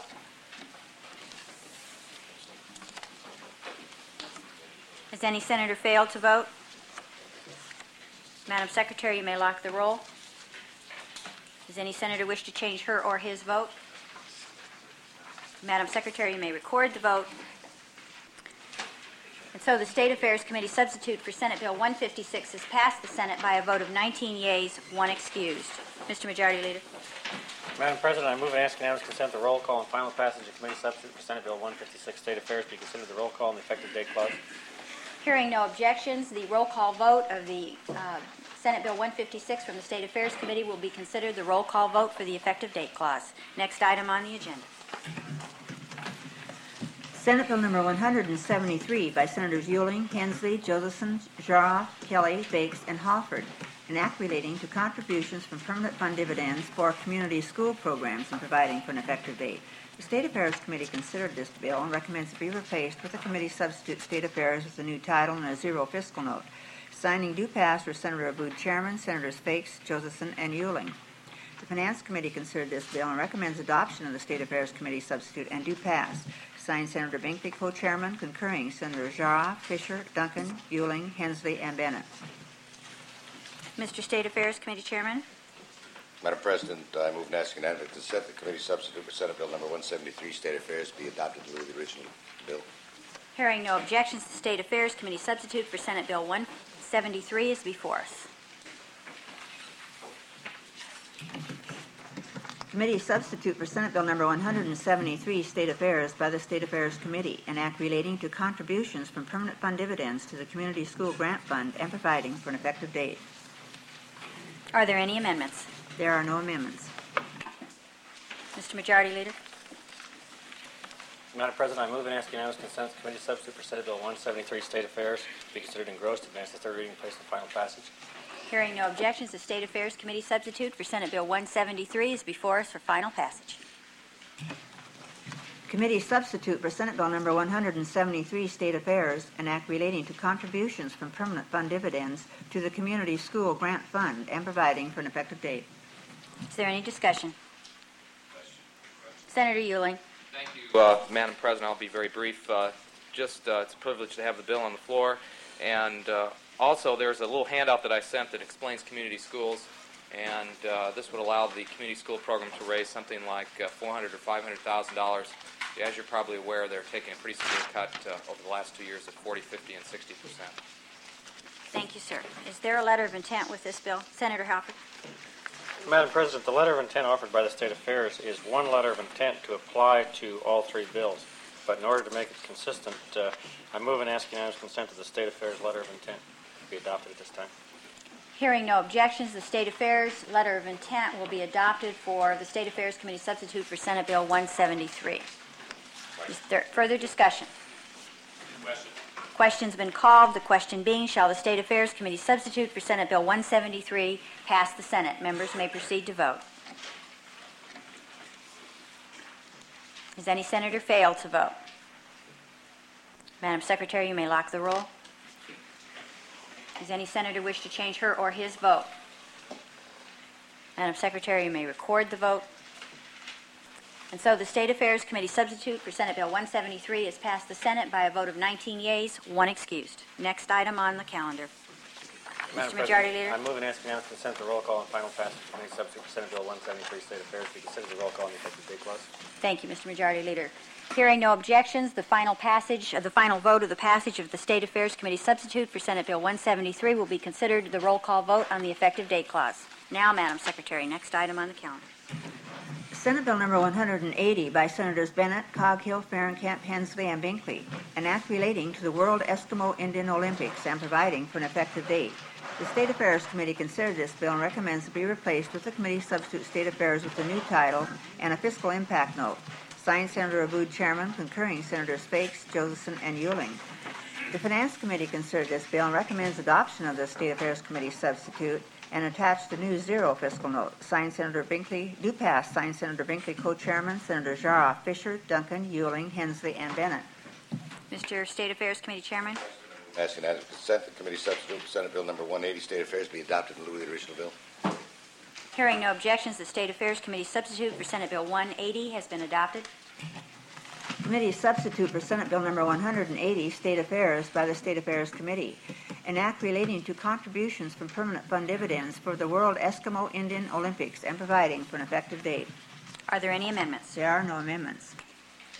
Has any senator failed to vote? Madam Secretary, you may lock the roll. Does any senator wish to change her or his vote? Madam Secretary, you may record the vote. And so the State Affairs Committee substitute for Senate Bill one fifty-six has passed the Senate by a vote of nineteen yeas, one excused. Mister Majority Leader. Madam President, I move and ask unanimous consent the roll call and final passage of committee substitute for Senate Bill one fifty-six, State Affairs, be considered the roll call and the effective date clause. Hearing no objections, the roll call vote of the uh, Senate Bill one fifty-six from the State Affairs Committee will be considered the roll call vote for the effective date clause. Next item on the agenda. Senate Bill number one seventy-three by Senators Euling, Hensley, Josephson, Jarrah, Kelly, Bakes, and Halford, an act relating to contributions from permanent fund dividends for community school programs and providing for an effective date. The State Affairs Committee considered this bill and recommends it be replaced with the committee substitute State Affairs with a new title and a zero fiscal note. Signing do pass for Senator Abood Chairman, Senators Fakes, Josephson, and Euling. The Finance Committee considered this bill and recommends adoption of the State Affairs Committee substitute and do pass. Signed Senator Binkley, co-chairman, concurring Senator Jarrah, Fisher, Duncan, Euling, Hensley, and Bennett. Mister State Affairs Committee Chairman. Madam President, I move and ask unanimous consent the committee substitute for Senate Bill number one seventy-three, State Affairs, be adopted in lieu of the original bill. Hearing no objections, the State Affairs Committee substitute for Senate Bill one seventy-three is before us. Committee substitute for Senate Bill number one seventy-three, State Affairs, by the State Affairs Committee, an act relating to contributions from permanent fund dividends to the Community School Grant Fund and providing for an effective date. Are there any amendments? There are no amendments. Mister Majority Leader. Madam President, I move and ask unanimous consent the committee substitute for Senate Bill one seventy-three, State Affairs, be considered engrossed, advance the third reading, place in final passage. Hearing no objections, the State Affairs Committee substitute for Senate Bill one seventy-three is before us for final passage. Committee substitute for Senate Bill number one seventy-three, State Affairs, an act relating to contributions from permanent fund dividends to the Community School Grant Fund and providing for an effective date. Is there any discussion? Senator Euling. Thank you, uh, Madam President. I'll be very brief. Uh, just, uh, it's a privilege to have the bill on the floor. And uh, also, there's a little handout that I sent that explains community schools. And uh, this would allow the community school program to raise something like uh, four hundred thousand dollars or five hundred thousand dollars. As you're probably aware, they're taking a pretty severe cut uh, over the last two years of forty, fifty, and sixty percent. Thank you, sir. Is there a letter of intent with this bill? Senator Halford. Madam President, the letter of intent offered by the State Affairs is one letter of intent to apply to all three bills. But in order to make it consistent, uh, I move and ask unanimous consent to the State Affairs letter of intent to be adopted at this time. Hearing no objections, the State Affairs letter of intent will be adopted for the State Affairs Committee substitute for Senate Bill one seventy-three. Is there further discussion? Question. Question's been called. The question being, shall the State Affairs Committee substitute for Senate Bill one seventy-three pass the Senate? Members may proceed to vote. Has any senator failed to vote? Madam Secretary, you may lock the roll. Does any senator wish to change her or his vote? Madam Secretary, you may record the vote. And so the State Affairs Committee substitute for Senate Bill one seventy-three has passed the Senate by a vote of nineteen yeas, one excused. Next item on the calendar. Madam Mister Majority President, Leader. I move and ask unanimous consent to roll call and final passage of committee substitute for Senate Bill one seventy-three, State Affairs, be considered the roll call and the effective date clause. Thank you, Mister Majority Leader. Hearing no objections, the final passage, uh, the final vote of the passage of the State Affairs Committee substitute for Senate Bill one seventy-three will be considered the roll call vote on the effective date clause. Now, Madam Secretary, next item on the calendar. Senate Bill number one eighty by Senators Bennett, Coghill, Fahrenkamp, Hensley, and Binkley, an act relating to the World Eskimo Indian Olympics and providing for an effective date. The State Affairs Committee considered this bill and recommends it be replaced with the committee substitute State Affairs with a new title and a fiscal impact note. Signed Senator Abood, Chairman, concurring Senators Fakes, Josephson, and Euling. The Finance Committee considered this bill and recommends adoption of the State Affairs Committee substitute and attached a new zero fiscal note. Signed Senator Binkley, do pass. Signed Senator Binkley, co-chairman, Senator Jarrah, Fisher, Duncan, Euling, Hensley, and Bennett. Mister State Affairs Committee Chairman. Ask unanimous consent the committee substitute for Senate Bill number one eighty, State Affairs, be adopted in lieu of the original bill. Hearing no objections, the State Affairs Committee substitute for Senate Bill one eighty has been adopted. Committee substitute for Senate Bill number one eighty, State Affairs, by the State Affairs Committee, an act relating to contributions from permanent fund dividends for the World Eskimo Indian Olympics and providing for an effective date. Are there any amendments? There are no amendments.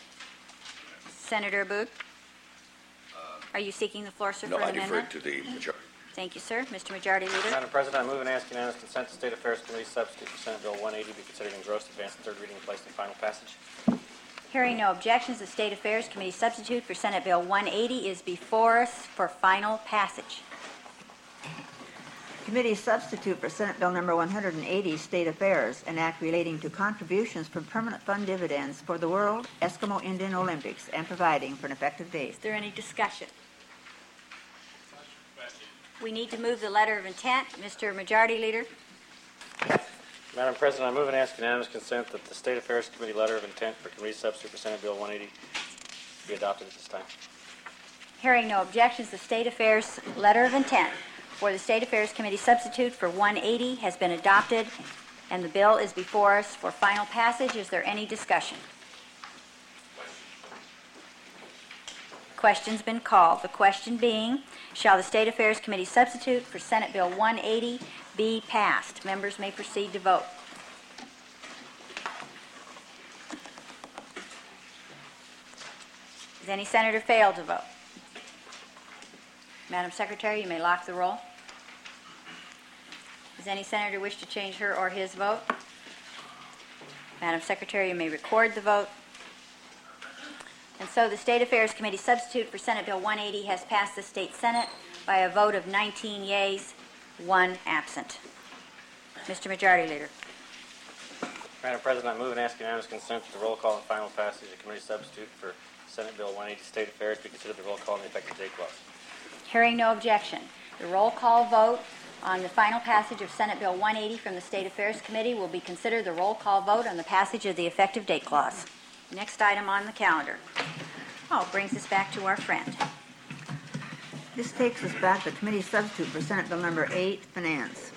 Senator Abood? Are you seeking the floor, sir, No, for I an amendment? deferred to the majority. Thank you, sir. Mister Majority Leader? Madam President, I move and ask unanimous consent to State Affairs Committee substitute for Senate Bill one eighty be considered engrossed, advanced to third reading, and placed in final passage. Hearing no objections, the State Affairs Committee substitute for Senate Bill one eighty is before us for final passage. Committee substitute for Senate Bill Number one hundred eighty, State Affairs, an act relating to contributions from permanent fund dividends for the World Eskimo Indian Olympics and providing for an effective date. Is there any discussion? We need to move the letter of intent. Mister Majority Leader? Madam President, I move and ask unanimous consent that the State Affairs Committee letter of intent for committee substitute for Senate Bill one eighty be adopted at this time. Hearing no objections, the State Affairs letter of intent for the State Affairs Committee substitute for one eighty has been adopted, and the bill is before us for final passage. Is there any discussion? Question's been called. The question being, shall the State Affairs Committee substitute for Senate Bill one eighty be passed? Members may proceed to vote. Has any senator failed to vote? Madam Secretary, you may lock the roll. Does any senator wish to change her or his vote? Madam Secretary, you may record the vote. And so the State Affairs Committee substitute for Senate Bill one eighty has passed the State Senate by a vote of nineteen yeas, one absent. Mister Majority Leader. Madam President, I move and ask unanimous consent that the roll call and final passage of committee substitute for Senate Bill one eighty State Affairs be considered the roll call and the effective date clause. Hearing no objection, the roll call vote on the final passage of Senate Bill one eighty from the State Affairs Committee will be considered the roll call vote on the passage of the effective date clause. Next item on the calendar. Oh, brings us back to our friend. This takes us back to committee substitute for Senate Bill Number eight, Finance.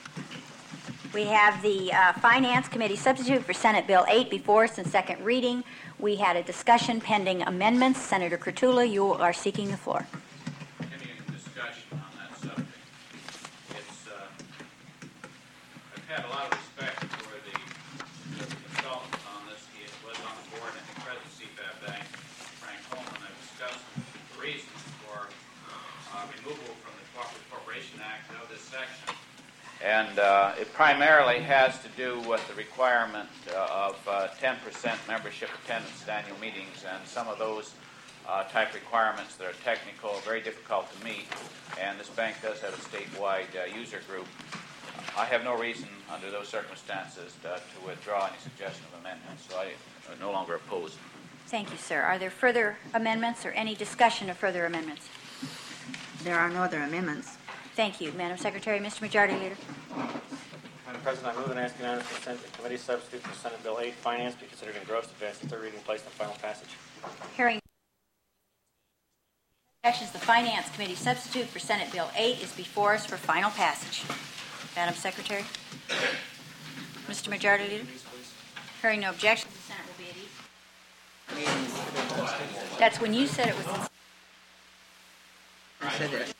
We have the uh, Finance Committee substitute for Senate Bill eight before us in second reading. We had a discussion pending amendments. Senator Kurtula, you are seeking the floor. Any discussion on that subject? It's, uh, I've had a lot of respect for the, the consultant on this. He was on the board and the president of C F A B Bank, Frank Coleman. I've discussed the reasons for uh, removal from the Cooperative Corporation Act of this section. And uh, it primarily has to do with the requirement uh, of uh, ten percent membership attendance at annual meetings, and some of those uh, type requirements that are technical, very difficult to meet, and this bank does have a statewide uh, user group. I have no reason under those circumstances to, to withdraw any suggestion of amendments, so I uh, no longer oppose. Thank you, sir. Are there further amendments or any discussion of further amendments? There are no other amendments. Thank you. Madam Secretary, Mister Majority Leader. Madam President, I move and ask unanimous consent that committee substitute for Senate Bill eight, Finance, be considered engrossed, advanced to third reading, placed on final passage. Hearing objections, the Finance Committee substitute for Senate Bill eight is before us for final passage. Madam Secretary. Mister Majority Leader. Hearing no objections, the Senate will be at ease. That's when you said it was. I said it.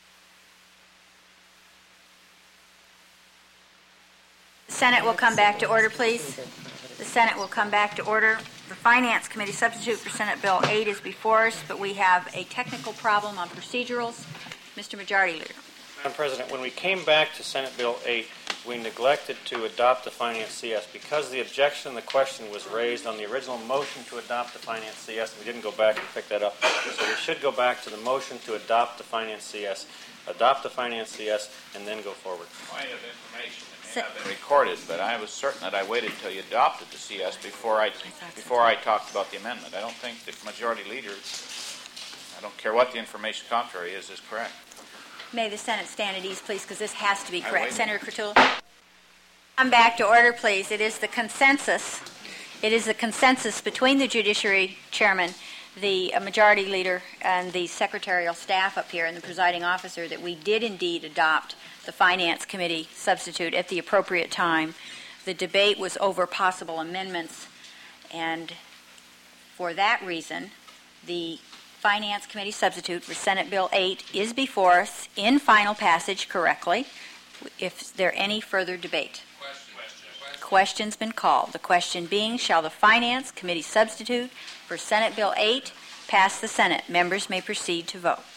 The Senate will come back to order, please. The Senate will come back to order. The Finance Committee substitute for Senate Bill eight is before us, but we have a technical problem on procedurals. Mister Majority Leader. Madam President, when we came back to Senate Bill eight, we neglected to adopt the Finance C S because the objection and the question was raised on the original motion to adopt the Finance C S, and we didn't go back and pick that up. So we should go back to the motion to adopt the Finance C S, adopt the Finance C S, and then go forward. Point of information that may have been recorded, but I was certain that I waited until you adopted the C S before I before I talked about the amendment. I don't think the Majority Leader, I don't care what the information contrary is, is correct. May the Senate stand at ease, please, because this has to be I correct. wait. Senator Kurtula. Come back to order, please. It is the consensus. It is the consensus between the Judiciary Chairman, the uh, Majority Leader, and the secretarial staff up here, and the presiding officer that we did indeed adopt the Finance Committee substitute at the appropriate time. The debate was over possible amendments, and for that reason, the Finance Committee substitute for Senate Bill eight is before us in final passage correctly. If there any further debate. Question. Question. Question's been called. The question being, shall the Finance Committee substitute for Senate Bill eight passed the Senate. Members may proceed to vote.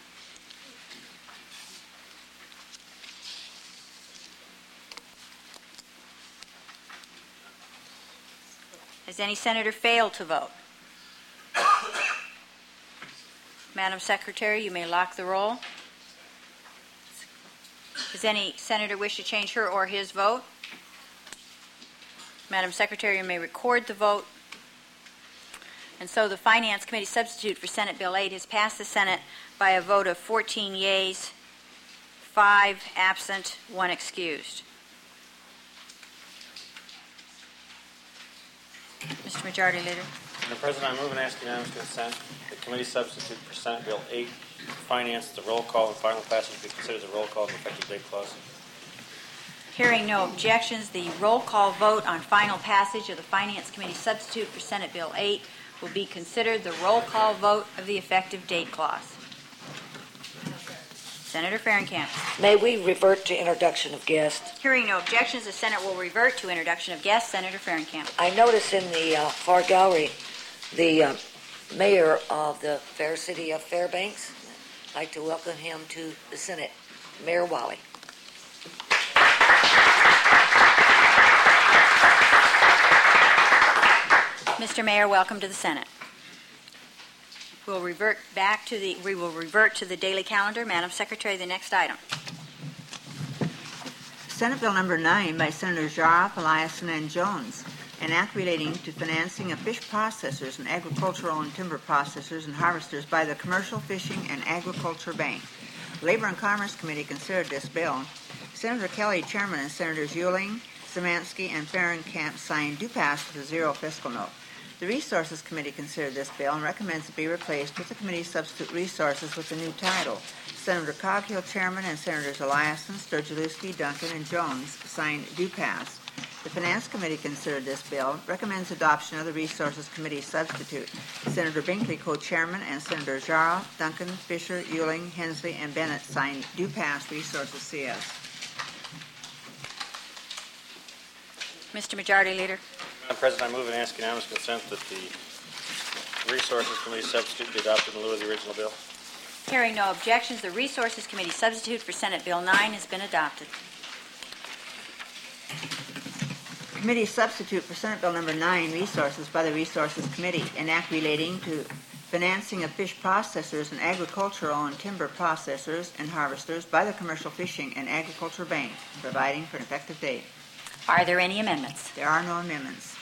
Has any senator failed to vote? Madam Secretary, you may lock the roll. Does any senator wish to change her or his vote? Madam Secretary, you may record the vote. And so the Finance Committee substitute for Senate Bill eight has passed the Senate by a vote of fourteen yeas, five absent, one excused. Mister Majority Leader. Madam President, I move and ask unanimous consent that committee substitute for Senate Bill eight, Finance, the roll call and final passage be considered as a roll call and effective date clause. Hearing no objections, the roll call vote on final passage of the Finance Committee substitute for Senate Bill eight will be considered the roll call vote of the effective date clause. Senator Fahrenkamp. May we revert to introduction of guests? Hearing no objections, the Senate will revert to introduction of guests. Senator Fahrenkamp. I notice in the uh, far gallery the uh, mayor of the fair city of Fairbanks. I'd like to welcome him to the Senate, Mayor Wally. Mister Mayor, welcome to the Senate. We'll revert back to the, we will revert to the daily calendar. Madam Secretary, the next item. Senate Bill Number nine by Senators Jarrah, Eliason, and Jones, an act relating to financing of fish processors and agricultural and timber processors and harvesters by the Commercial Fishing and Agriculture Bank. Labor and Commerce Committee considered this bill. Senator Kelly, Chairman, and Senators Euling, Szymanski, and Fahrenkamp signed do pass with a zero fiscal note. The Resources Committee considered this bill and recommends it be replaced with the committee's substitute resources with a new title. Senator Coghill, Chairman, and Senators Eliason, Sturgielewski, Duncan, and Jones signed do pass. The Finance Committee considered this bill, recommends adoption of the Resources Committee substitute. Senator Binkley, co-chairman, and Senators Jarrah, Duncan, Fisher, Euling, Hensley, and Bennett signed do pass Resources C S. Mister Majority Leader. Madam President, I move and ask unanimous consent that the Resources Committee substitute be adopted in lieu of the original bill. Hearing no objections, the Resources Committee substitute for Senate Bill nine has been adopted. Committee substitute for Senate Bill Number nine, Resources by the Resources Committee, an act relating to financing of fish processors and agricultural and timber processors and harvesters by the Commercial Fishing and Agriculture Bank, providing for an effective date. Are there any amendments? There are no amendments.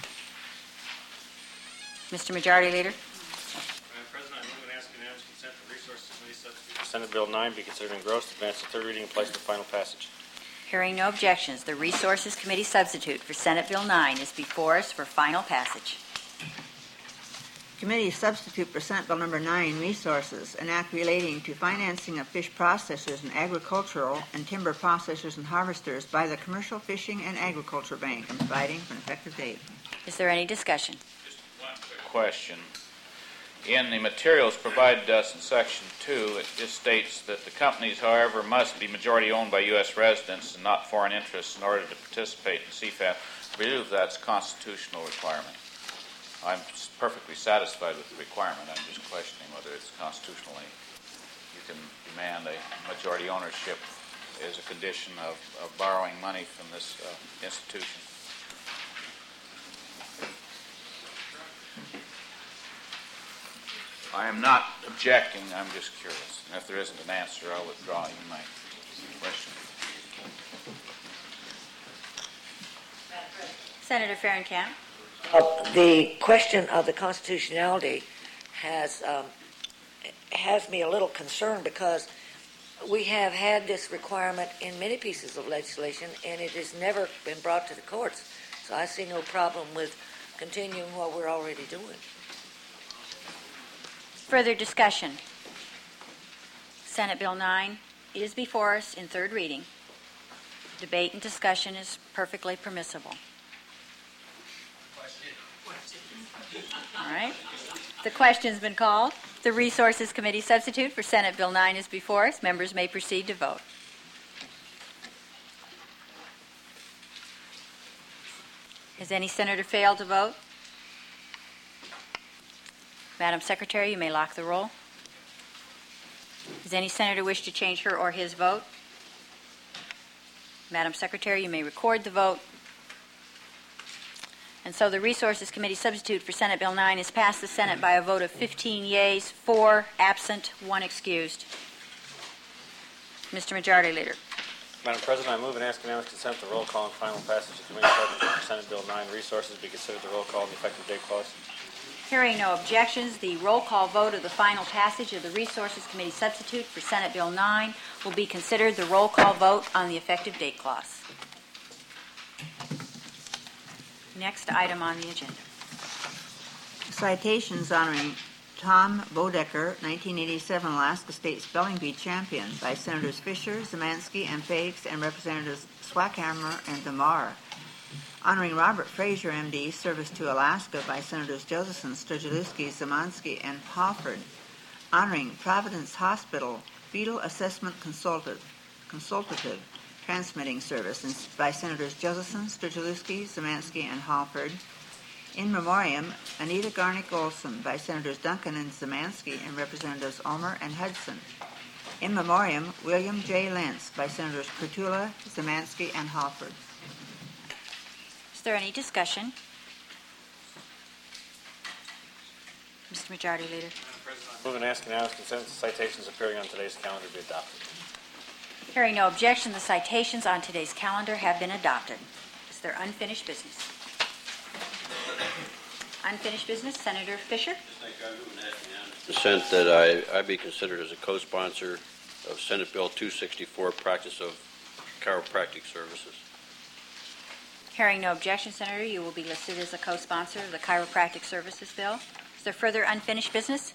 Mister Majority Leader. Madam President, I move and ask unanimous consent that the Resources Committee substitute for Senate Bill nine be considered engrossed, advance to third reading, and placed for final passage. Hearing no objections, the Resources Committee substitute for Senate Bill nine is before us for final passage. Committee substitute for Senate Bill Number nine, Resources, an act relating to financing of fish processors and agricultural and timber processors and harvesters by the Commercial Fishing and Agriculture Bank, and providing for an effective date. Is there any discussion? Just one quick question. In the materials provided to us in Section two, it just states that the companies, however, must be majority owned by U S residents and not foreign interests in order to participate in C F A P. I believe that's a constitutional requirement. I'm perfectly satisfied with the requirement. I'm just questioning whether it's constitutionally you can demand a majority ownership as a condition of, of borrowing money from this uh, institution. I am not objecting. I'm just curious. And if there isn't an answer, I'll withdraw my question. Senator Fahrenkamp. Uh, the question of the constitutionality has um, has me a little concerned because we have had this requirement in many pieces of legislation and it has never been brought to the courts. So I see no problem with continuing what we're already doing. Further discussion. Senate Bill nine is before us in third reading. Debate and discussion is perfectly permissible. All right. The question's been called. The Resources Committee substitute for Senate Bill nine is before us. Members may proceed to vote. Has any senator failed to vote? Madam Secretary, you may lock the roll. Does any senator wish to change her or his vote? Madam Secretary, you may record the vote. And so the Resources Committee substitute for Senate Bill nine is passed the Senate by a vote of fifteen yeas, four absent, one excused. Mister Majority Leader. Madam President, I move and ask unanimous consent the roll call and final passage of Committee substitute for Senate Bill nine Resources be considered the roll call and the effective date clause. Hearing no objections, the roll call vote of the final passage of the Resources Committee substitute for Senate Bill nine will be considered the roll call vote on the effective date clause. Next item on the agenda. Citations honoring Tom Bodecker, nineteen eighty-seven Alaska State Spelling Bee champion, by Senators Fisher, Zemansky, and Fakes, and Representatives Swackhammer and DeMar. Honoring Robert Frazier, M D, service to Alaska, by Senators Josephson, Sturgielewski, Zemansky, and Halford. Honoring Providence Hospital Fetal Assessment Consultative, Consultative Transmitting Service, by Senators Josephson, Sturgielewski, Zemansky, and Halford. In memoriam, Anita Garnick Olson, by Senators Duncan and Zemansky, and Representatives Ulmer and Hudson. In memoriam, William J. Lentz, by Senators Kurtula, Zemansky, and Halford. Is there any discussion? Mister Majority Leader. Move and ask unanimous consent the citations appearing on today's calendar be adopted. Hearing no objection, the citations on today's calendar have been adopted. Is there unfinished business? Unfinished business, Senator Fisher. Consent that I, I be considered as a co-sponsor of Senate Bill two sixty-four, practice of chiropractic services. Hearing no objection, Senator, you will be listed as a co-sponsor of the chiropractic services bill. Is there further unfinished business?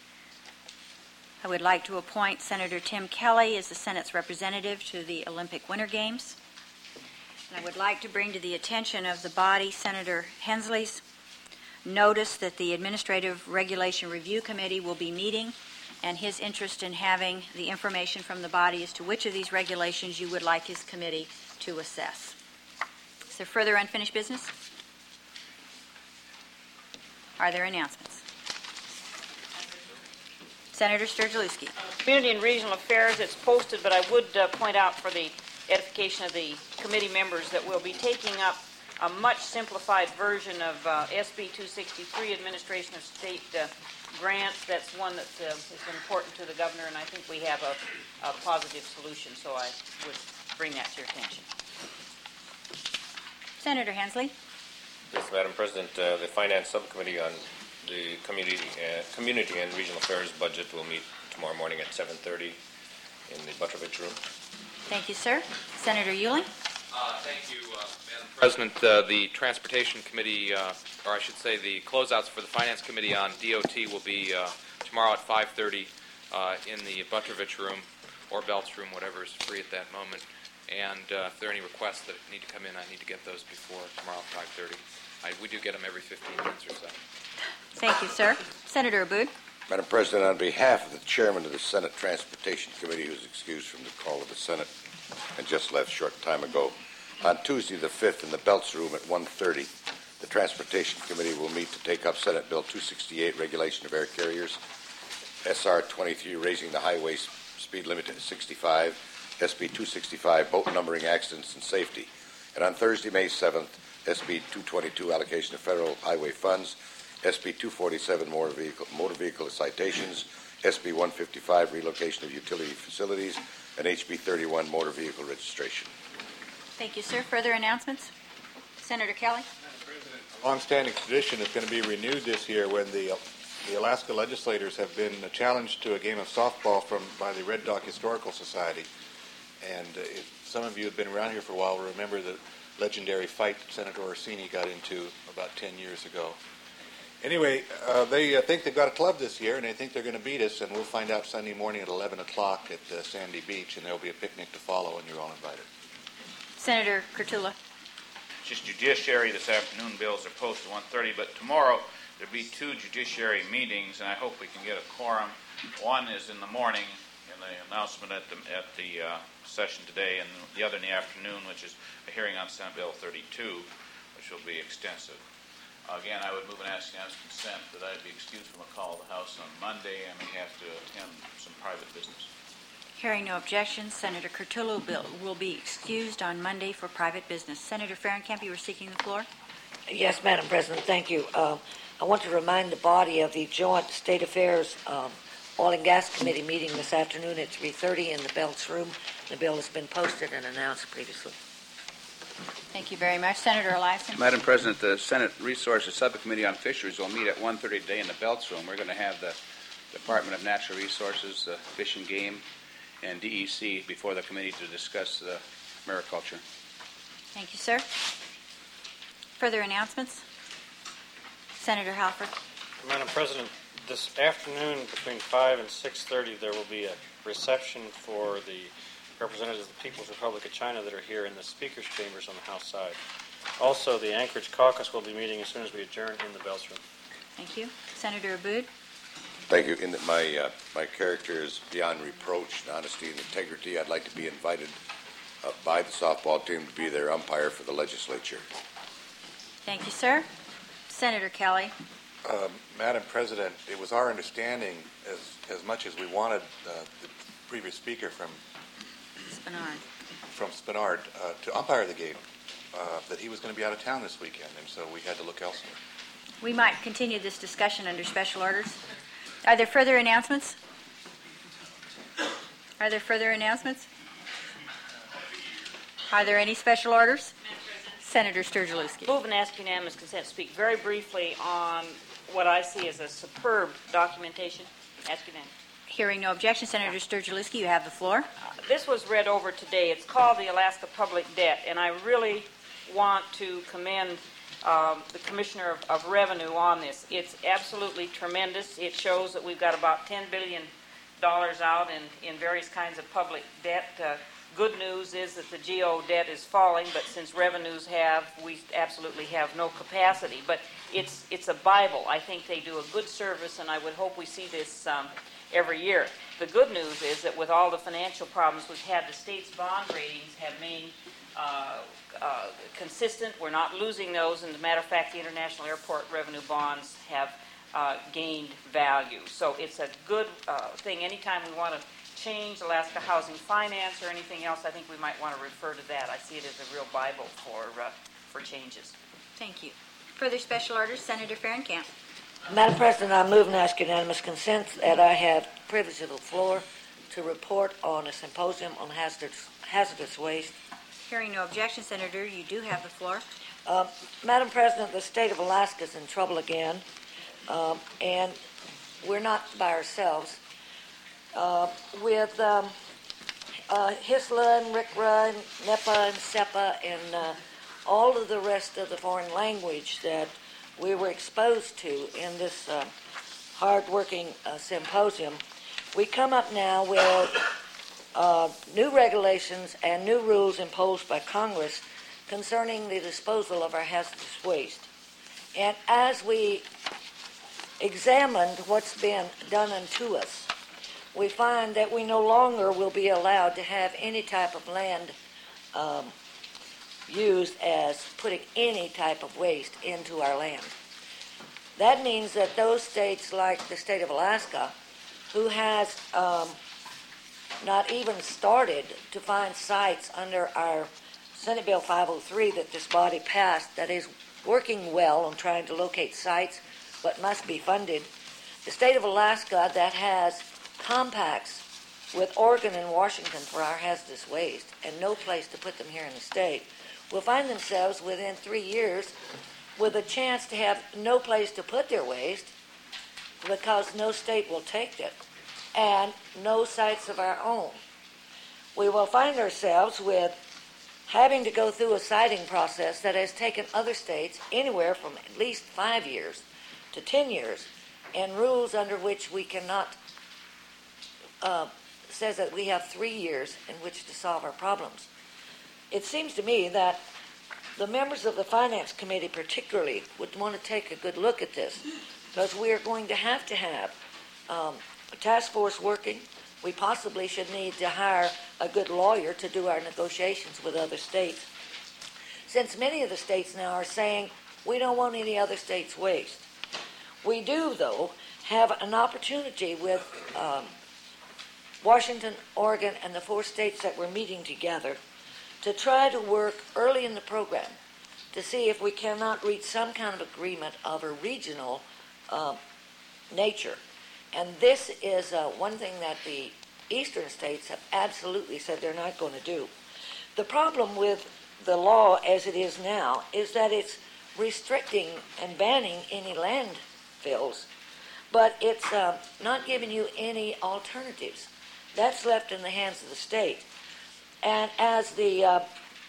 I would like to appoint Senator Tim Kelly as the Senate's representative to the Olympic Winter Games. And I would like to bring to the attention of the body Senator Hensley's notice that the Administrative Regulation Review Committee will be meeting, and his interest in having the information from the body as to which of these regulations you would like his committee to assess. Is there further unfinished business? Are there announcements? Senator Sturgielewski. Community and Regional Affairs, it's posted, but I would uh, point out for the edification of the committee members that we'll be taking up a much simplified version of uh, S B two sixty-three, Administration of State uh, Grants. That's one that uh, is important to the governor, and I think we have a, a positive solution, so I would bring that to your attention. Senator Hensley. Yes, Madam President, uh, the Finance Subcommittee on the Community, uh, Community and Regional Affairs budget will meet tomorrow morning at seven thirty in the Butrovich room. Thank you, sir. Senator Ewing. Uh, thank you, uh, Madam President. Uh, the Transportation Committee, uh, or I should say the closeouts for the Finance Committee on D O T will be uh, tomorrow at five thirty uh, in the Butrovich room or Belts room, whatever is free at that moment. And uh, if there are any requests that need to come in, I need to get those before tomorrow at five thirty. I, we do get them every fifteen minutes or so. Thank you, sir. Senator Abood. Madam President, on behalf of the chairman of the Senate Transportation Committee, who is excused from the call of the Senate and just left a short time ago, on Tuesday the fifth in the Belts room at one thirty, the Transportation Committee will meet to take up Senate Bill two sixty-eight, Regulation of Air Carriers, S R twenty-three, raising the highway speed limit to sixty-five, S B two sixty-five, boat numbering, accidents, and safety. And on Thursday, May seventh, S B two twenty-two, allocation of federal highway funds, S B two forty-seven, motor vehicle, motor vehicle citations, S B one fifty-five, relocation of utility facilities, and H B thirty-one, motor vehicle registration. Thank you, sir. Further announcements? Senator Kelly. Long-standing tradition is going to be renewed this year when the the Alaska legislators have been challenged to a game of softball from by the Red Dog Historical Society. And uh, if some of you have been around here for a while will remember the legendary fight Senator Orsini got into about ten years ago. Anyway, uh, they uh, think they've got a club this year, and they think they're going to beat us, and we'll find out Sunday morning at eleven o'clock at uh, Sandy Beach, and there'll be a picnic to follow, and you're all invited. Senator Kurtula. Just judiciary this afternoon bills are posted at one thirty, but tomorrow there'll be two judiciary meetings, and I hope we can get a quorum. One is in the morning, in the announcement at the, at the uh, session today, and the other in the afternoon, which is a hearing on Senate Bill thirty-two, which will be extensive. Again, I would move and ask unanimous consent that I be excused from a call of the House on Monday and we have to attend some private business. Hearing no objections, Senator Curtullo will, will be excused on Monday for private business. Senator Farrenkamp, you were seeking the floor? Yes, Madam President, thank you. Uh, I want to remind the body of the joint State Affairs um, Oil and Gas Committee meeting this afternoon at three thirty in the Belts Room. The bill has been posted and announced previously. Thank you very much. Senator Eliason. Madam President, the Senate Resources Subcommittee on Fisheries will meet at one thirty today in the Belts Room. We're going to have the Department of Natural Resources, the Fish and Game, and D E C before the committee to discuss uh, mariculture. Thank you, sir. Further announcements? Senator Halford. Madam President, this afternoon between five and six thirty there will be a reception for the representatives of the People's Republic of China that are here in the speakers' chambers on the House side. Also, the Anchorage caucus will be meeting as soon as we adjourn in the Belts Room. Thank you. Senator Abood. Thank you. In that my uh, my character is beyond reproach, in honesty and integrity. I'd like to be invited uh, by the softball team to be their umpire for the legislature. Thank you, sir. Senator Kelly. Uh, Madam President, it was our understanding, as as much as we wanted uh, the previous speaker from Spenard, from Spenard uh, to umpire the game, uh, that he was going to be out of town this weekend, and so we had to look elsewhere. We might continue this discussion under special orders. Are there further announcements? Are there further announcements? Are there any special orders? Senator Sturgill-Lewski. Move and ask unanimous consent to speak very briefly on what I see as a superb documentation. Ask unanimous. Hearing no objection, Senator Sturgill-Lewski, you have the floor. This was read over today. It's called the Alaska Public Debt, and I really want to commend um, the Commissioner of, of Revenue on this. It's absolutely tremendous. It shows that we've got about ten billion dollars out in, in various kinds of public debt. Uh, good news is that the G O debt is falling, but since revenues have, we absolutely have no capacity. But it's, it's a Bible. I think they do a good service, and I would hope we see this um, every year. The good news is that with all the financial problems we've had, the state's bond ratings have remained uh, uh, consistent. We're not losing those, and as a matter of fact, the international airport revenue bonds have uh, gained value. So it's a good uh, thing. Anytime we want to change Alaska Housing Finance or anything else, I think we might want to refer to that. I see it as a real Bible for, uh, for changes. Thank you. Further special orders, Senator Farrenkamp. Madam President, I move and ask unanimous consent that I have privilege of the floor to report on a symposium on hazardous, hazardous waste. Hearing no objection, Senator, you do have the floor. Uh, Madam President, the state of Alaska is in trouble again, um, and we're not by ourselves. Uh, with um, uh, HISLA and RCRA and NEPA and SEPA and uh, all of the rest of the foreign language that we were exposed to in this uh, hard-working uh, symposium, we come up now with uh, new regulations and new rules imposed by Congress concerning the disposal of our hazardous waste. And as we examined what's been done unto us, we find that we no longer will be allowed to have any type of land um, used as putting any type of waste into our land. That means that those states like the state of Alaska, who has um, not even started to find sites under our Senate Bill five oh three that this body passed that is working well on trying to locate sites but must be funded, the state of Alaska that has compacts with Oregon and Washington for our hazardous waste and no place to put them here in the state will find themselves within three years with a chance to have no place to put their waste because no state will take it and no sites of our own. We will find ourselves with having to go through a siting process that has taken other states anywhere from at least five years to ten years, and rules under which we cannot, uh, says that we have three years in which to solve our problems. It seems to me that the members of the Finance Committee particularly would want to take a good look at this because we are going to have to have um, a task force working. We possibly should need to hire a good lawyer to do our negotiations with other states. Since many of the states now are saying We don't want any other state's waste. We do, though, have an opportunity with um, Washington, Oregon, and the four states that we're meeting together to try to work early in the program to see if we cannot reach some kind of agreement of a regional uh, nature. And this is uh, one thing that the eastern states have absolutely said they're not going to do. The problem with the law as it is now is that it's restricting and banning any landfills, but it's uh, not giving you any alternatives. That's left in the hands of the state. And as the uh,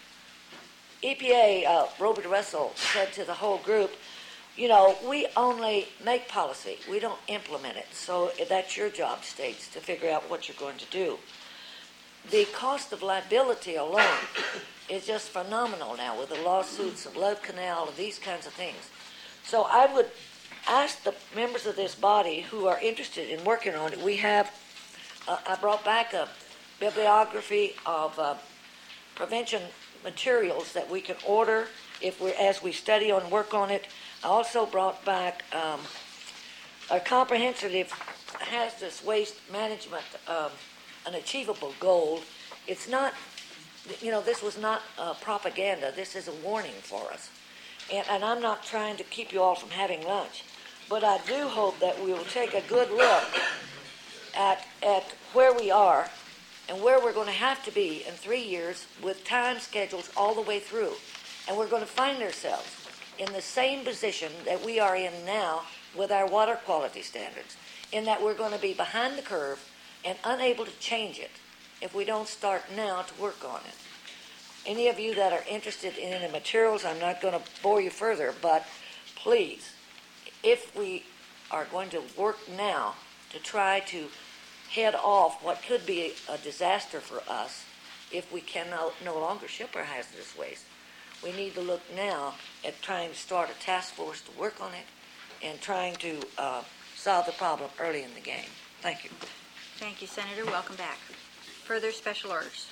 E P A, uh, Robert Russell, said to the whole group, you know, we only make policy. We don't implement it. So that's your job, states, to figure out what you're going to do. The cost of liability alone is just phenomenal now with the lawsuits of Love Canal and these kinds of things. So I would ask the members of this body who are interested in working on it. We have, uh, I brought back a bibliography of uh, prevention materials that we can order if we as we study and work on it. I also brought back um, a comprehensive hazardous waste management, um, an achievable goal. It's not, you know, this was not uh, propaganda. This is a warning for us. And, and I'm not trying to keep you all from having lunch, but I do hope that we will take a good look at, at where we are and where we're going to have to be in three years with time schedules all the way through. And we're going to find ourselves in the same position that we are in now with our water quality standards, in that we're going to be behind the curve and unable to change it if we don't start now to work on it. Any of you that are interested in the materials, I'm not going to bore you further, but please, if we are going to work now to try to head off what could be a disaster for us if we can no, no longer ship our hazardous waste, we need to look now at trying to start a task force to work on it and trying to uh, solve the problem early in the game. Thank you. Thank you, Senator. Welcome back. Further special orders.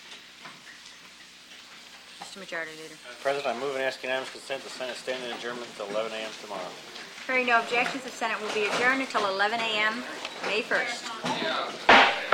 Mister Majority Leader. President, I move and ask unanimous consent the Senate stand in adjournment until eleven a m tomorrow. Hearing no objections, the Senate will be adjourned until eleven a m May first.